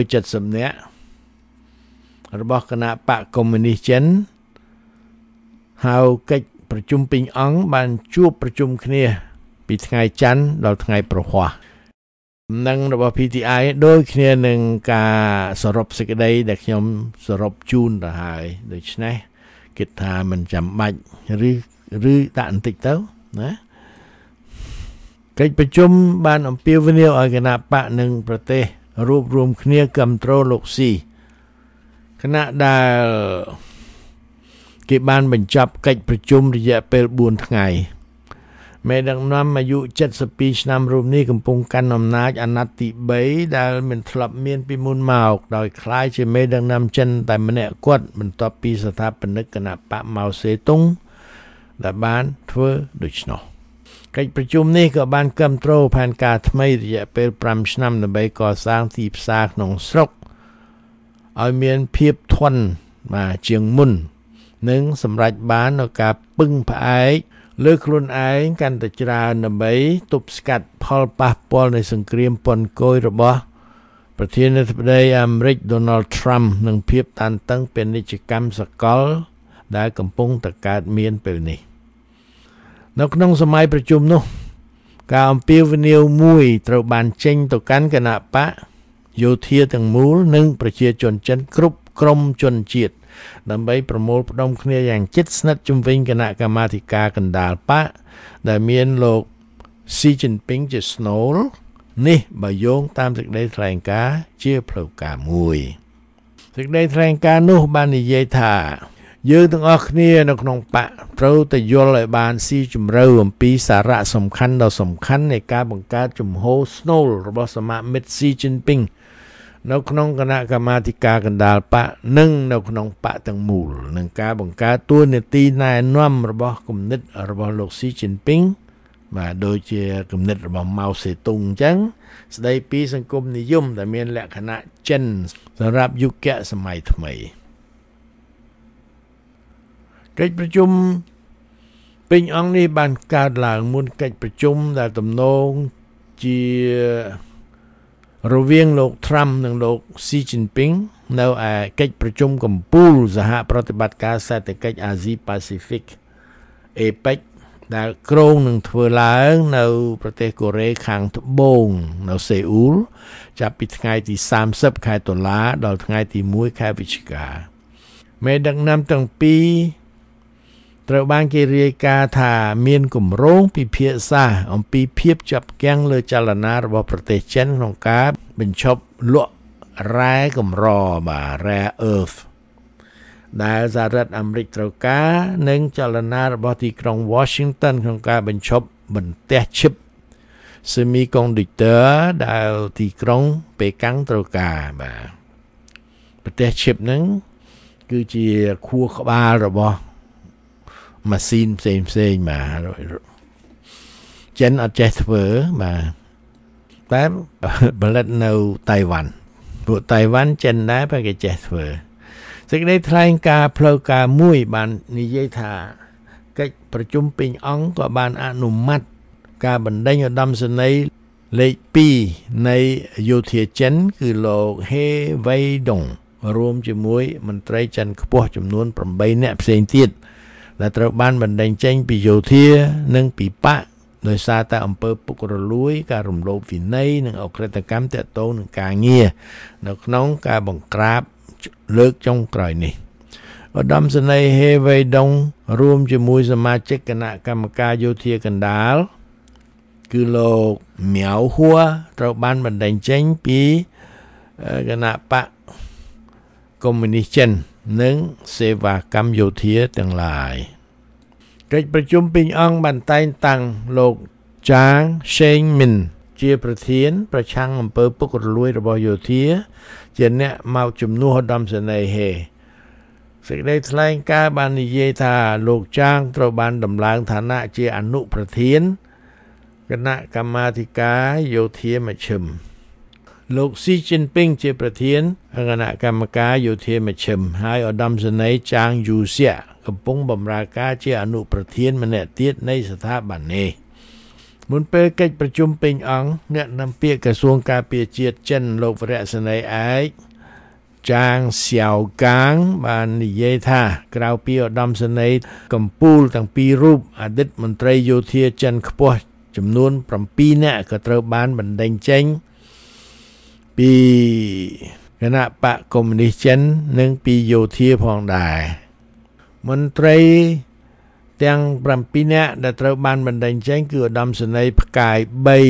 370នាក់របស់គណៈបកកុម្មុយនីសចិនហៅកិច្ចប្រជុំពេញអង្គបានជួបប្រជុំគ្នាពីថ្ងៃច័ន្ទដល់ថ្ងៃប្រហ័សនឹងរបស់ PTI ដូចគ្នានឹងការសរុបសេចក្តីដែលខ្ញុំសរុបជូនទៅហើយដូច្នេះគិតថាមិនចាំបាច់ឬដាក់បន្តិចទៅណាកិច្ចប្រជុំបានអំពាវនាវឲ្យគណៈបកនិងប្រទេសរួបរวมគ្នាគ្រប់គ្រងលោកស៊ីគណៈដែលគេបានបញ្ចប់កិច្ចប្រជុំរយៈពេល4ថ្ងៃមេដឹកនាំអាយុ72ឆ្នាំរូបនេះកំពុងកាន់អំណាចអាណត្តិទី3ដែលមិនធ្លាប់មានពីមុនមកដោយคล้ายជាមេដឹកនាំចិនតែម្នាក់គត់បន្ទាប់ពីស្ថាបនិកគណៈបកម៉ៅសេតុងដែលបានធ្វើដូច្នោះកិច្ចប្រជុំនេះក៏បានគ្រប់គ្រងផែនការថ្មីរយៈពេល5ឆ្នាំដើម្បីកសាងទីផ្សារក្នុងស្រុកឲ្យមានភាពធន់ជាងមុននិងសម្រេចបាននូវការពឹងផ្អែកលើខ្លួនឯងកាន់តែច្រើនដើម្បីទប់ស្កាត់ផលប៉ះពាល់នៃសង្គ្រាមប៉ុនគយរបស់ប្រធានាធិបតីអាមេរិក Donald Trump និងភាពតានតឹងពាណិជ្ជកម្មសកលដែលកំពុងតែកើតមានពេលនេះនៅក្នុងសម័យប្រជុំនោះការអំពាវនាវមួយត្រូវបានចេញទៅកាន់គណៈបកយោធាទាំងមូលនិងប្រជាជនចិនគ្រប់ក្រុមជនជាតិដើម្បីប្រមូលផ្ដុំគ្នាយ៉ាងជិតស្និទ្ធជុំវិញគណៈកម្មាធិការកណ្ដាលបកដែលមានលោក Xi Jinping ជាស្នូលនេះបើយោងតាមសេចក្តីថ្លែងការណ៍ជាផ្លូវការមួយសេចក្តីថ្លែងការណ៍នោះបាននិយាយថាយើងទាំងអស់គ្នានៅក្នុងបកត្រូវតែយល់ឲ្យបានស៊ីជម្រៅអំពីសារៈសំខាន់ដ៏សំខាន់នៃការបង្កើតជំហរស្នូលរបស់សមាមិត្ត Xi Jinping នៅក្នុងគណៈកម្មាធិការកណ្ដាលបកនិងនៅក្នុងបកទាំងមូលនិងការបង្កើតតួនាទីណែនាំរបស់គំនិតរបស់លោក Xi Jinping ដូចជាគំនិតរបស់ម៉ៅសេតុងអញ្ចឹងស្ដីពីសង្គមនិយមដែលមានលក្ខណៈចិនសម្រាប់យុគសម័យថ្មីកិច្ចប្រជុំពេញអង្គនេះបានកើតឡើងមុនកិច្ចប្រជុំដែលទំនងជារវាងលោក Trump និងលោក Xi Jinping នៅឯកិច្ចប្រជុំកំពូលសហប្រតិបត្តិការសេដ្ឋកិច្ចអាស៊ីប៉ាស៊ីហ្វិក APEC ដែលគ្រោងនឹងធ្វើឡើងនៅប្រទេសកូរ៉េខាងត្បូងនៅសេអ៊ូលចាប់ពីថ្ងៃទី30ខែតុលាដល់ថ្ងៃទី1ខែវិច្ឆិកាមេដឹកនាំទាំងពីរត្រូវបានគេរាយការណ៍ថាមានគម្រោងពិភាក្សាអំពីភាពចាប់គាំងលើចលនារបស់ប្រទេសចិនក្នុងការបញ្ឈប់លក់រ៉ែកម្រrare earth ដែលសហរដ្ឋអាមេរិកត្រូវការនិងចលនារបស់ទីក្រុង Washington ក្នុងការបញ្ឈប់បន្ទះ chip semiconductor ដែលទីក្រុងប៉េកាំងត្រូវការបន្ទះ chip ហ្នឹងគឺជាខួរក្បាលរបស់ម៉ាស៊ីនផ្សេងចិនអត់ចេះធ្វើតែផលិតនៅតៃវ៉ាន់ពួកតៃវ៉ាន់ចិនដែរតែគេចេះធ្វើសេចក្តីថ្លែងការណ៍ផ្លូវការមួយបាននិយាយថាកិច្ចប្រជុំពេញអង្គក៏បានអនុម័តការបណ្ដេញឧត្តមសេនីយ៍លេខ2នៃយោធាចិនគឺលោកហេវៃដុងរួមជាមួយមន្ត្រីចិនខ្ពស់ចំនួន8នាក់ផ្សេងទៀតដែលត្រូវបានបណ្ដេញចេញពីយោធានិងពីបកដោយសារតែអំពើពុករលួយការរំលោភវិន័យនិងអក្រិតកម្មទាក់ទងនឹងការងារនៅក្នុងការបង្ក្រាបលើកចុងក្រោយនេះឧត្តមសេនីយ៍ហេវៃដុងរួមជាមួយសមាជិកគណៈកម្មការយោធាកណ្ដាលគឺលោកម៉ាវហួរត្រូវបានបណ្ដេញចេញពីគណៈបកកុម្មុយនីសចិននិងសេវាកម្មយោធាទាំងឡាយកិច្ចប្រជុំពេញអង្គបានតែងតាំងលោកចាង ឆេងមីនជាប្រធានប្រឆាំងអំពើពុករលួយរបស់យោធាជាអ្នកមកជំនួសឧត្តមសេនីយ៍ហេសេចក្តីថ្លែងការណ៍បាននិយាយថាលោកចាងត្រូវបានដំឡើងឋានៈជាអនុប្រធានគណៈកម្មាធិការយោធាមជ្ឈិមលោកស៊ីជីនពីងជាប្រធានគណៈកម្មការយោធាមជ្ឈិមហើយឧត្តមសេនីយ៍ចាងយូសៀកំពុងបម្រើការជាអនុប្រធានម្នាក់ទៀតនៃស្ថាប័ននេះមុនពេលកិច្ចប្រជុំពេញអង្គអ្នកនាំពាក្យក្រសួងការពារជាតិចិនលោកវរៈសេនីយ៍ឯកចាងសៀវកាងបាននិយាយថាក្រៅពីឧត្តមសេនីយ៍កម្ពុជាទាំងពីររូបអតីតមន្ត្រីយោធាចិនខ្ពស់ចំនួន7នាក់ក៏ត្រូវបានបណ្តេញចេញពីគណៈបកកុម្មុយនីសចិននិងពីយោធាផងដែរមន្ត្រីទាំង7នាក់ដែលត្រូវបានបណ្តេញចេញគឺឧត្តមសេនីយ៍ផ្កាយ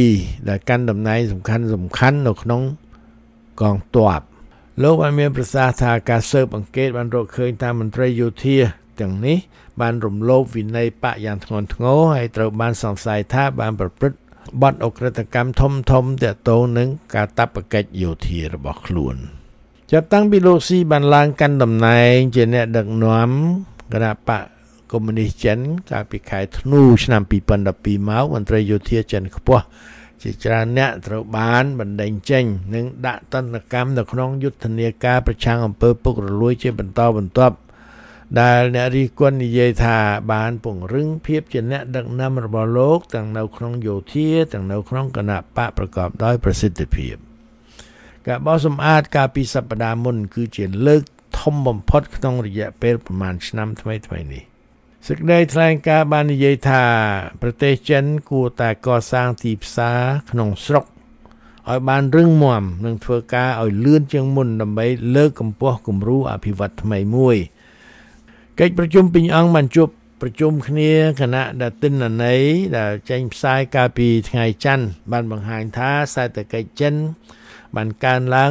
3ដែលកាន់តំណែងសំខាន់នៅក្នុងកងទ័ពលោកបានមានប្រសាសន៍ថាការស៊ើបអង្កេតបានរកឃើញថាមន្ត្រីយោធាទាំងនេះបានរំលោភវិន័យបកយ៉ាងធ្ងន់ធ្ងរហើយត្រូវបានសង្ស័យថាបានប្រព្រឹត្តបទអក្រិតកម្មធំទាក់ទងនឹងការតាបកិច្ចយោធារបស់ខ្លួនចាប់តាំងពីលោកស៊ីបានឡើងកាន់តំណែងជាអ្នកដឹកនាំគណៈបកកុម្មុយនីសចិនកាលពីខែធ្នូឆ្នាំ2012មកមន្ត្រីយោធាចិនខ្ពស់ជាច្រើនអ្នកត្រូវបានបណ្តេញចេញនិងដាក់ទណ្ឌកម្មនៅក្នុងយុទ្ធនាការប្រឆាំងអំពើពុករលួយជាបន្តបន្ទាប់ដែលអ្នករិះគន់និយាយថាបានពង្រឹងភាពជាអ្នកដឹកនាំរបស់លោកទាំងនៅក្នុងយោធាទាំងនៅក្នុងគណៈបកប្រកបដោយប្រសិទ្ធភាពការបោះសម្អាតកាលពីសប្តាហ៍មុនគឺជាលើកធំបំផុតក្នុងរយៈពេលប្រមាណឆ្នាំថ្មីនេះសេចក្តីថ្លែងការណ៍បាននិយាយថាប្រទេសចិនគួរតែកសាងទីផ្សារក្នុងស្រុកឲ្យបានរឹងមាំនិងធ្វើការឲ្យលឿនជាងមុនដើម្បីលើកកម្ពស់គំរូអភិវឌ្ឍថ្មីមួយកិច្ចប្រជុំពេញអង្គបានជួបប្រជុំគ្នាគណៈដែលទិន្នន័យដែលចេញផ្សាយកាលពីថ្ងៃច័ន្ទបានបង្ហាញថាសេដ្ឋកិច្ចចិនបានកើនឡើង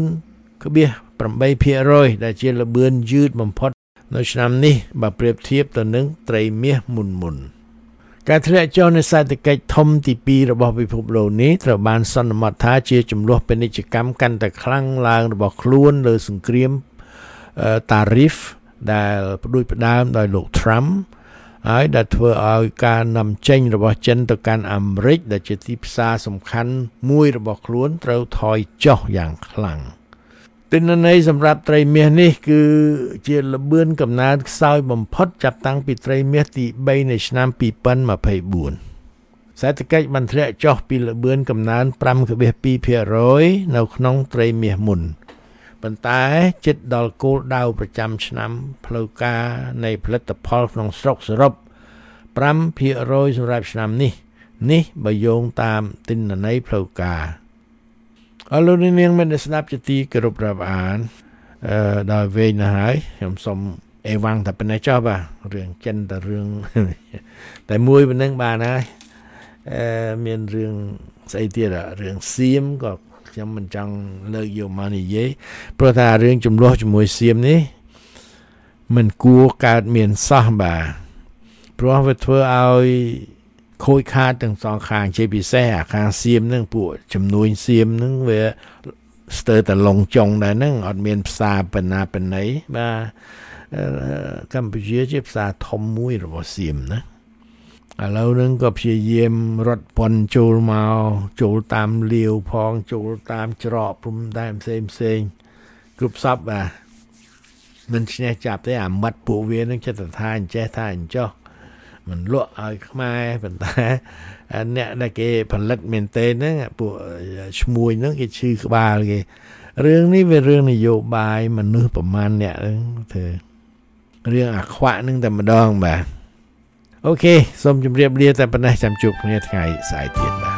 4.8% ដែលជាល្បឿនយឺតបំផុតនៅឆ្នាំនេះបើប្រៀបធៀបទៅនឹងត្រីមាសមុនការធ្លាក់ចុះនៃសេដ្ឋកិច្ចធំទី2របស់ពិភពលោកនេះត្រូវបានសន្មតថាជាចំនួនពាណិជ្ជកម្មកាន់តែខ្លាំងឡើងរបស់ខ្លួនលើសង្គ្រាមតារីហ្វដែលផ្ដួចផ្ដើមដោយលោក Trump ហើយដែលធ្វើឲ្យការនាំចេញរបស់ចិនទៅកាន់អាមេរិកដែលជាទីផ្សារសំខាន់មួយរបស់ខ្លួនត្រូវថយចុះយ៉ាងខ្លាំងទិន្នន័យសម្រាប់ត្រីមាសនេះគឺជាល្បឿនកំណើនខ្សោយបំផុតចាប់តាំងពីត្រីមាសទី3នៃឆ្នាំ2024សេដ្ឋកិច្ចបានធ្លាក់ចុះពីល្បឿនកំណើន 5.2% នៅក្នុងត្រីមាសមុនប៉ុន្តែជិតដល់គោលដៅប្រចាំឆ្នាំផ្លូវការនៃផលិតផលក្នុងស្រុកសរុប 5% សម្រាប់ឆ្នាំនេះបើយោងតាមទិន្នន័យផ្លូវការអរលោកនាងមានស្ដាប់ជាទីគោរពរាប់អានដល់វែងណាស់ហើយខ្ញុំសូមអេវ៉ាំងតែប៉ុណ្ណេះចុះបាទរឿងចិនតែរឿងតែមួយប៉ុណ្ណឹងបានហើយមានរឿងស្អីទៀតរឿងសៀមក៏ខ្ញុំមិនចង់លើកយកមកនិយាយព្រោះថារឿងចំនួនជាមួយសៀមនេះមិនគួរកើតមានសោះបាទព្រោះវាធ្វើឲ្យខូចខាតទាំងសងខាងជាពិសេសអាខាងសៀមហ្នឹងពួកចំនួនសៀមហ្នឹងវាស្ទើរតែឡុងចុងដែរហ្នឹងអត់មានផ្សារបណ្ណាបណ្ណៃបាទកម្ពុជាជាផ្សារធំមួយរបស់សៀមណាឥឡូវហ្នឹងក៏ព្យាយាមរត់ប៉ុនចូលមកចូលតាមលាវផងចូលតាមច្រកព្រំដែនផ្សេងគ្រប់សពបាទមិនឈ្នះចាប់ទេអាម៉ាត់ពួកវានឹងចិត្តថាអញ្ចេះថាអញ្ចោះមិនលក់ឲ្យខ្មែរប៉ុន្តែអ្នកដែលគេផលិតមែនទេហ្នឹងពួកឈ្មួញហ្នឹងគេឈឺក្បាលគេរឿងនេះវារឿងនយោបាយមនុស្សប្រមាណអ្នកហ្នឹងធ្វើរឿងអាខ្វាក់ហ្នឹងតែម្ដងបាទអូខេសូមជម្រាបលាតែប៉ុណ្ណេះចាំជួបគ្នាថ្ងៃស្អែកទៀតបាទ